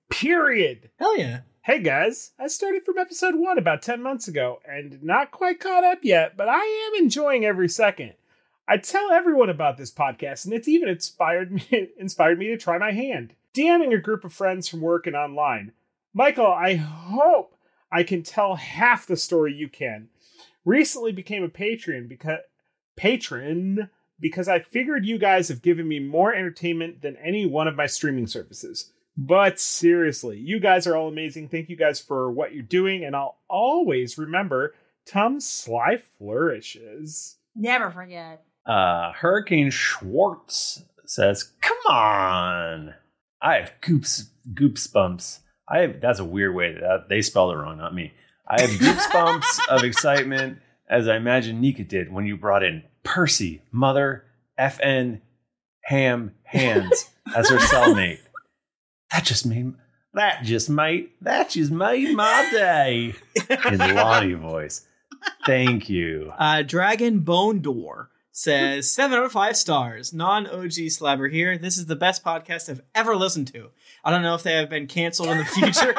Period. Hell yeah. Hey guys, I started from episode one about ten months ago and not quite caught up yet, but I am enjoying every second. I tell everyone about this podcast, and it's even inspired me, inspired me to try my hand. DMing a group of friends from work and online. Michael, I hope I can tell half the story you can. Recently became a Patreon because patron because I figured you guys have given me more entertainment than any one of my streaming services. But seriously, you guys are all amazing. Thank you guys for what you're doing, and I'll always remember Tom's sly flourishes. Never forget. Uh, Hurricane Schwartz says, "Come on, I have goops, goops bumps. I have." That's a weird way that they spelled it wrong, not me. I have goosebumps of excitement, as I imagine Nika did when you brought in Percy, Mother, F N, Ham, Hands as her cellmate. That just made that just made that just made my day. In Lonnie voice. Thank you. Uh, Dragon Bone Door says seven out of five stars. Non-O G slabber here. This is the best podcast I've ever listened to. I don't know if they have been canceled in the future.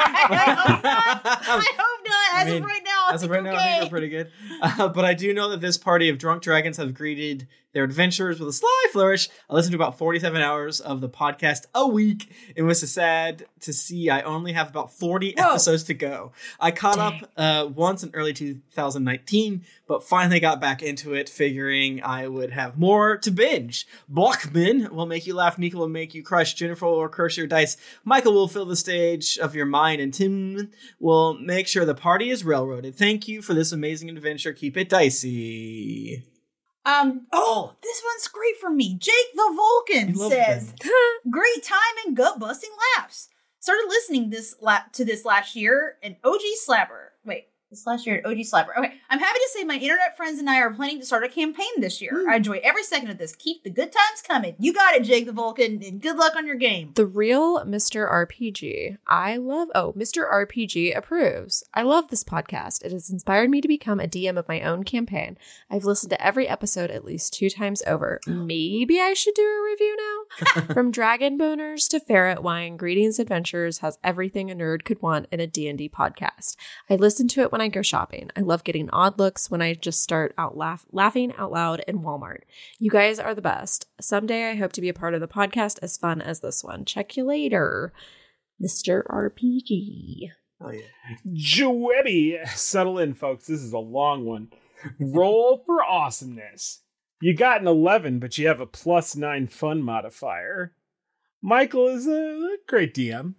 I hope not. As I mean, of right now, I as of think right now, I okay. think we're pretty good. Uh, but I do know that this party of drunk dragons have greeted their adventures with a sly flourish. I listened to about forty-seven hours of the podcast a week. It was sad to see I only have about forty Whoa. episodes to go. I caught Dang. up uh, once in early two thousand nineteen, but finally got back into it, figuring I would have more to binge. Blockman will make you laugh. Nika will make you crush. Jennifer will curse your dice. Michael will fill the stage of your mind, and Tim will make sure the party is railroaded. Thank you for this amazing adventure. Keep it dicey. Um. Oh, this one's great for me. Jake the Vulcan love says, "Great time and gut busting laughs. Started listening this la- to this last year. An O G slapper. Wait, this last year an O G slapper. Okay, I'm happy to say my internet friends and I are planning to start a campaign this year. I enjoy every second of this. Keep the good times coming. You got it, Jake the Vulcan, and good luck on your game." The real Mister R P G. I love, oh, Mister R P G approves. I love this podcast. It has inspired me to become a D M of my own campaign. I've listened to every episode at least two times over. Maybe I should do a review now? From Dragon Boners to Ferret Wine, Greetings Adventures has everything a nerd could want in a D and D podcast. I listen to it when I go shopping. I love getting odd looks when I just start out laugh- laughing out loud in Walmart. You guys are the best. Someday I hope to be a part of the podcast as fun as this one. Check you later, Mister R P G. Oh, yeah. Joebby, settle in, folks. This is a long one. Roll for awesomeness. You got an eleven, but you have a plus nine fun modifier. Michael is a great D M.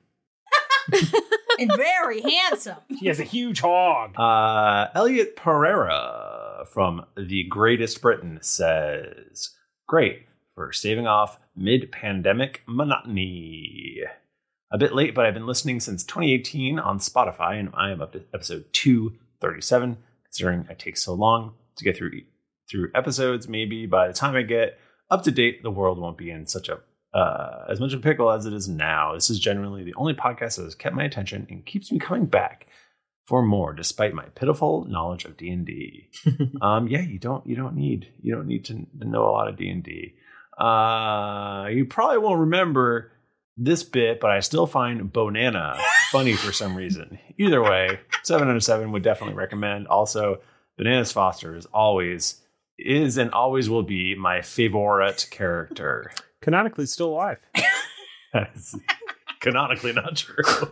And very handsome. He has a huge hog. Uh, Elliot Pereira from The Greatest Britain says, "Great for staving off mid-pandemic monotony. A bit late, but I've been listening since twenty eighteen on Spotify, and I am up to episode two thirty-seven. Considering it takes so long to get through through episodes, maybe by the time I get up to date, the world won't be in such a uh, as much a pickle as it is now. This is generally the only podcast that has kept my attention and keeps me coming back for more, despite my pitiful knowledge of D and D. um, yeah, you don't you don't need you don't need to, to know a lot of D and D. Uh, you probably won't remember this bit, but I still find Bonana funny for some reason. Either way, seven out of seven would definitely recommend. Also, Bananas Foster is always is and always will be my favorite character. Canonically still alive. That is canonically not true.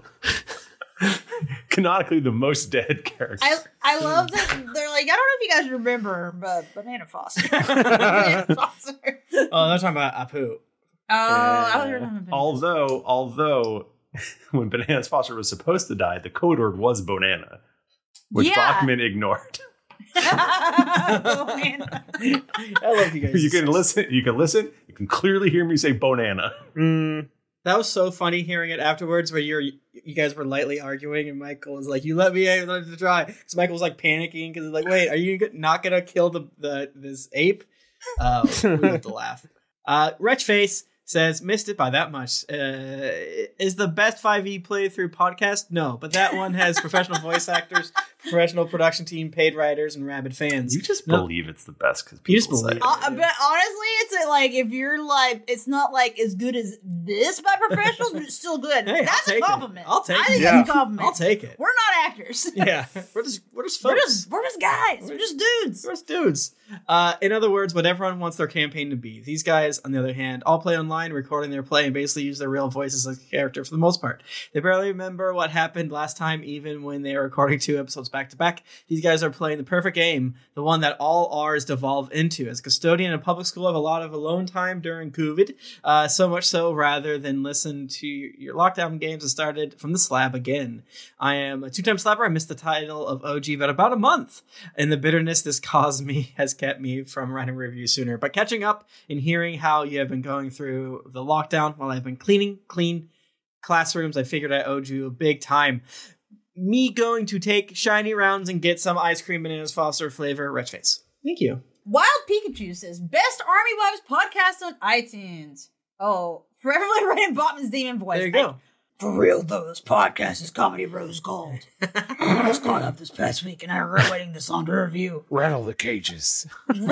Canonically the most dead character. I I love that they're like, I don't know if you guys remember, but Banana Foster. Banana Foster. Oh, they're talking about Apu. Oh, I don't remember. Although, although when Bananas Foster was supposed to die, the code word was Bonana, which Yeah. Bachman ignored. I love you guys. You can listen. You can listen. You can clearly hear me say Bonana. Mm. That was so funny hearing it afterwards, where you're you guys were lightly arguing, and Michael was like, "You let me, I let to try." Because Michael was like panicking because like, "Wait, are you not gonna kill the the this ape?" Uh, we love to laugh. Uh, Wretchface says, missed it by that much. Uh, is the best five E playthrough podcast? No, but that one has professional voice actors, professional production team, paid writers, and rabid fans. You just No- believe it's the best because You just people say believe it. Uh, but honestly, it's like if you're like, it's not like as good as this by professionals, but it's still good. Hey, I'll that's a take it. compliment. I'll take I it. think Yeah. that's a compliment. I'll take it. We're not actors. Yeah, we're just we're just We're folks. just we're just guys. We're just dudes. We're just dudes. Uh, in other words, what everyone wants their campaign to be. These guys, on the other hand, all play online, recording their play, and basically use their real voices as a character for the most part. They barely remember what happened last time, even when they are recording two episodes back to back. These guys are playing the perfect game, the one that all R's devolve into. As a custodian in a public school, I have a lot of alone time during COVID, uh, so much so rather than listen to your lockdown games and started from the slab again. I am a two-time slapper. I missed the title of O G about about a month, and the bitterness this caused me has kept me from writing a review sooner. But catching up and hearing how you have been going through the lockdown while I've been cleaning clean classrooms, I figured I owed you a big time. Me going to take shiny rounds and get some ice cream bananas Foster flavor Rich Face. Thank you. Wild Pikachu says best Army Wives podcast on iTunes. Oh, forever writing Botman's demon voice. There you go. For real though, this podcast is Comedy Rose Gold. I was caught up this past week and I regret waiting this long to review. Rattle the cages.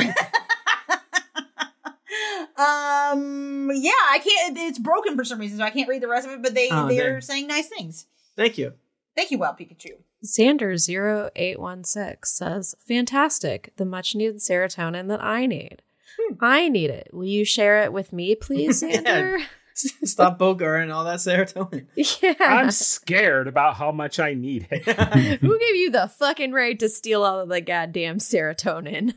Um, yeah, I can't. It's broken for some reason, so I can't read the rest of it. But they Oh, they're dang. saying nice things. Thank you. Thank you, Wild Pikachu. Xander zero eight one six says, fantastic, the much needed serotonin that I need. I need it. Will you share it with me, please, Xander? Stop Bogar and all that serotonin. Yeah. I'm scared about how much I need it. Who gave you the fucking right to steal all of the goddamn serotonin?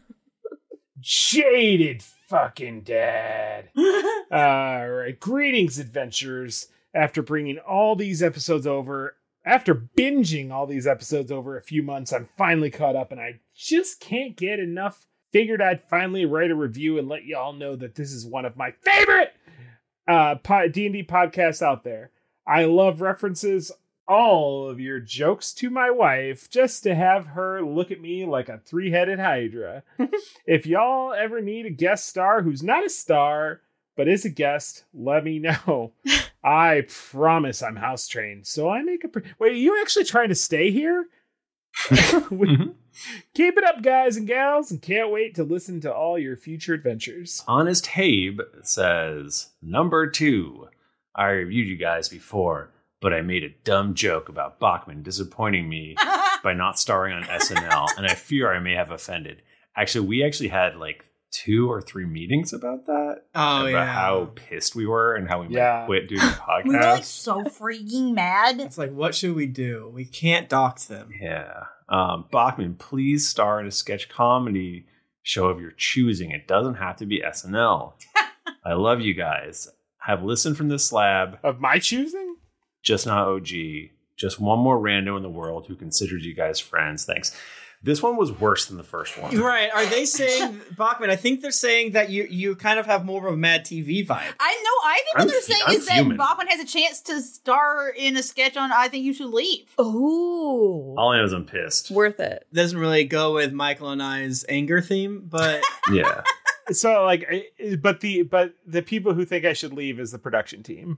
Jaded fucking dad. All right. Greetings, adventurers. After bringing all these episodes over, after binging all these episodes over a few months, I'm finally caught up and I just can't get enough. Figured I'd finally write a review and let y'all know that this is one of my favorite uh, D and D podcasts out there. I love references all of your jokes to my wife just to have her look at me like a three-headed hydra. If y'all ever need a guest star who's not a star but is a guest, let me know. I promise I'm house trained, so I make a pre- wait. Are you actually trying to stay here? Mm-hmm. Keep it up, guys and gals, and can't wait to listen to all your future adventures. Honest Habe says, number two, I reviewed you guys before, but I made a dumb joke about Bachman disappointing me by not starring on S N L, and I fear I may have offended. Actually, we actually had like two or three meetings about that. Oh, about yeah. how pissed we were and how we Yeah. might quit doing the podcast. We were like so freaking mad. It's like, what should we do? We can't dox them. Yeah. Um, Bachman, please star in a sketch comedy show of your choosing. It doesn't have to be S N L. I love you guys. Have listened from this slab. Of my choosing? Just not O G. Just one more rando in the world who considers you guys friends. Thanks. This one was worse than the first one. Right. Are they saying, Bachman, I think they're saying that you you kind of have more of a Mad T V vibe. I know. I think I'm what they're f- saying I'm is fuming. that Bachman has a chance to star in a sketch on I Think You Should Leave. Ooh. All I know is I'm pissed. Worth it. Doesn't really go with Michael and I's anger theme, but Yeah. So like, I- but the but the people who think I should leave is the production team.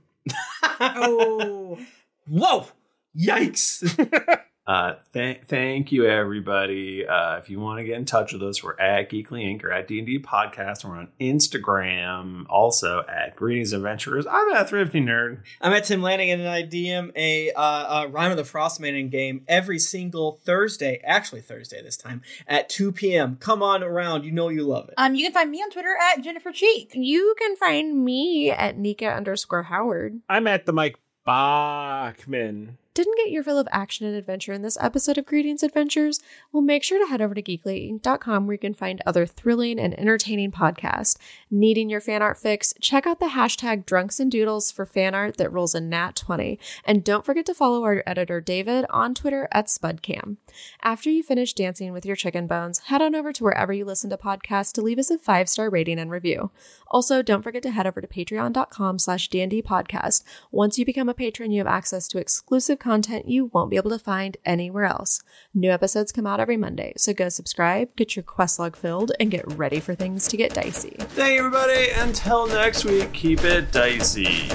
Oh. whoa, yikes. Uh, th- thank you, everybody. Uh, if you want to get in touch with us, we're at Geekly Inc or at D and D Podcast. We're on Instagram, also at Greetings Adventurers. I'm at Thrifty Nerd. I'm at Tim Lanning and I D M a, uh, a Rhyme of the Frostmaiden game every single Thursday, actually Thursday this time, at two p.m. Come on around. You know you love it. Um, you can find me on Twitter at Jennifer Cheek. You can find me at Nika underscore Howard. I'm at the Mike Bachman. Didn't get your fill of action and adventure in this episode of Greetings Adventures? Well, make sure to head over to geekly inc dot com where you can find other thrilling and entertaining podcasts. Needing your fan art fix? Check out the hashtag Drunks and Doodles for fan art that rolls a nat twenty. And don't forget to follow our editor David on Twitter at SpudCam. After you finish dancing with your chicken bones, head on over to wherever you listen to podcasts to leave us a five-star rating and review. Also, don't forget to head over to patreon dot com slash D and D podcast. Once you become a patron, you have access to exclusive content you won't be able to find anywhere else. New episodes come out every Monday, so go subscribe, get your quest log filled, and get ready for things to get dicey. Thank you, everybody. Until next week, keep it dicey.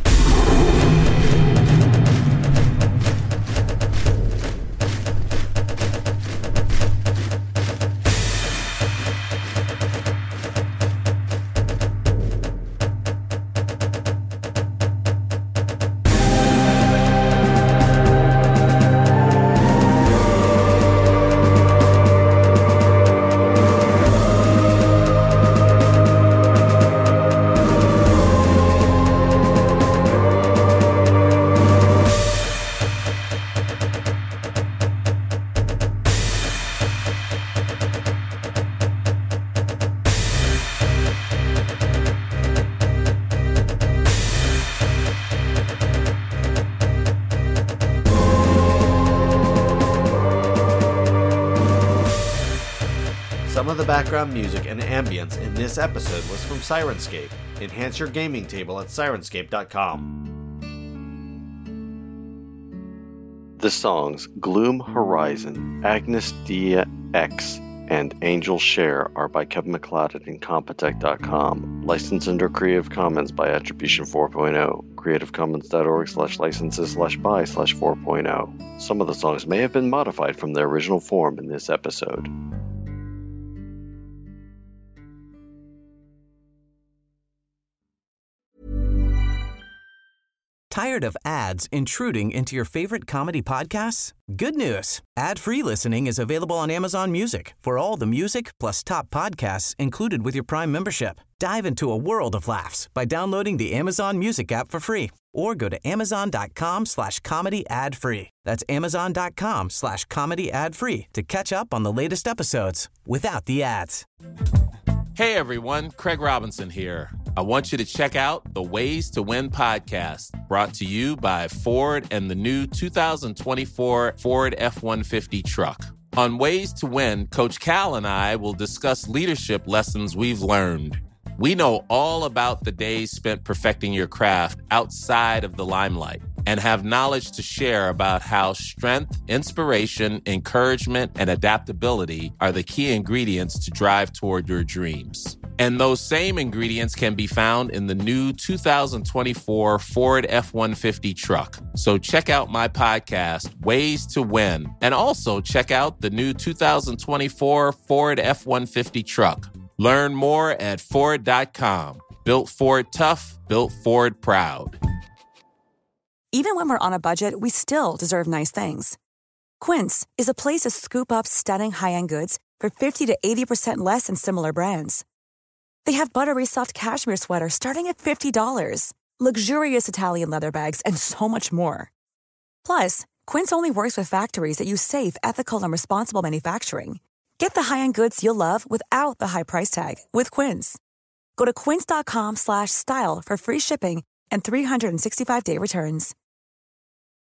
Some of the background music and ambience in this episode was from Syrinscape. Enhance your gaming table at Syrinscape dot com. The songs Gloom Horizon, Agnes Dia X, and Angel Share are by Kevin MacLeod at Incompetech dot com. Licensed under Creative Commons by Attribution four point oh. creative commons dot org slash licenses slash by slash four point oh. Some of the songs may have been modified from their original form in this episode. Tired of ads intruding into your favorite comedy podcasts? Good news. Ad-free listening is available on Amazon Music for all the music plus top podcasts included with your Prime membership. Dive into a world of laughs by downloading the Amazon Music app for free or go to amazon.com slash comedy ad free. That's amazon.com slash comedy ad free to catch up on the latest episodes without the ads. Hey everyone, Craig Robinson here. I want you to check out the Ways to Win podcast, brought to you by Ford and the new two thousand twenty-four Ford F one fifty truck. On Ways to Win, Coach Cal and I will discuss leadership lessons we've learned. We know all about the days spent perfecting your craft outside of the limelight and have knowledge to share about how strength, inspiration, encouragement, and adaptability are the key ingredients to drive toward your dreams. And those same ingredients can be found in the new two thousand twenty-four Ford F one fifty truck. So check out my podcast, Ways to Win, and also check out the new two thousand twenty-four Ford F one fifty truck. Learn more at Ford dot com. Built Ford tough, built Ford proud. Even when we're on a budget, we still deserve nice things. Quince is a place to scoop up stunning high-end goods for fifty to eighty percent less than similar brands. They have buttery soft cashmere sweaters starting at fifty dollars, luxurious Italian leather bags, and so much more. Plus, Quince only works with factories that use safe, ethical, and responsible manufacturing. Get the high-end goods you'll love without the high price tag with Quince. Go to quince.com slash style for free shipping and three sixty-five day returns.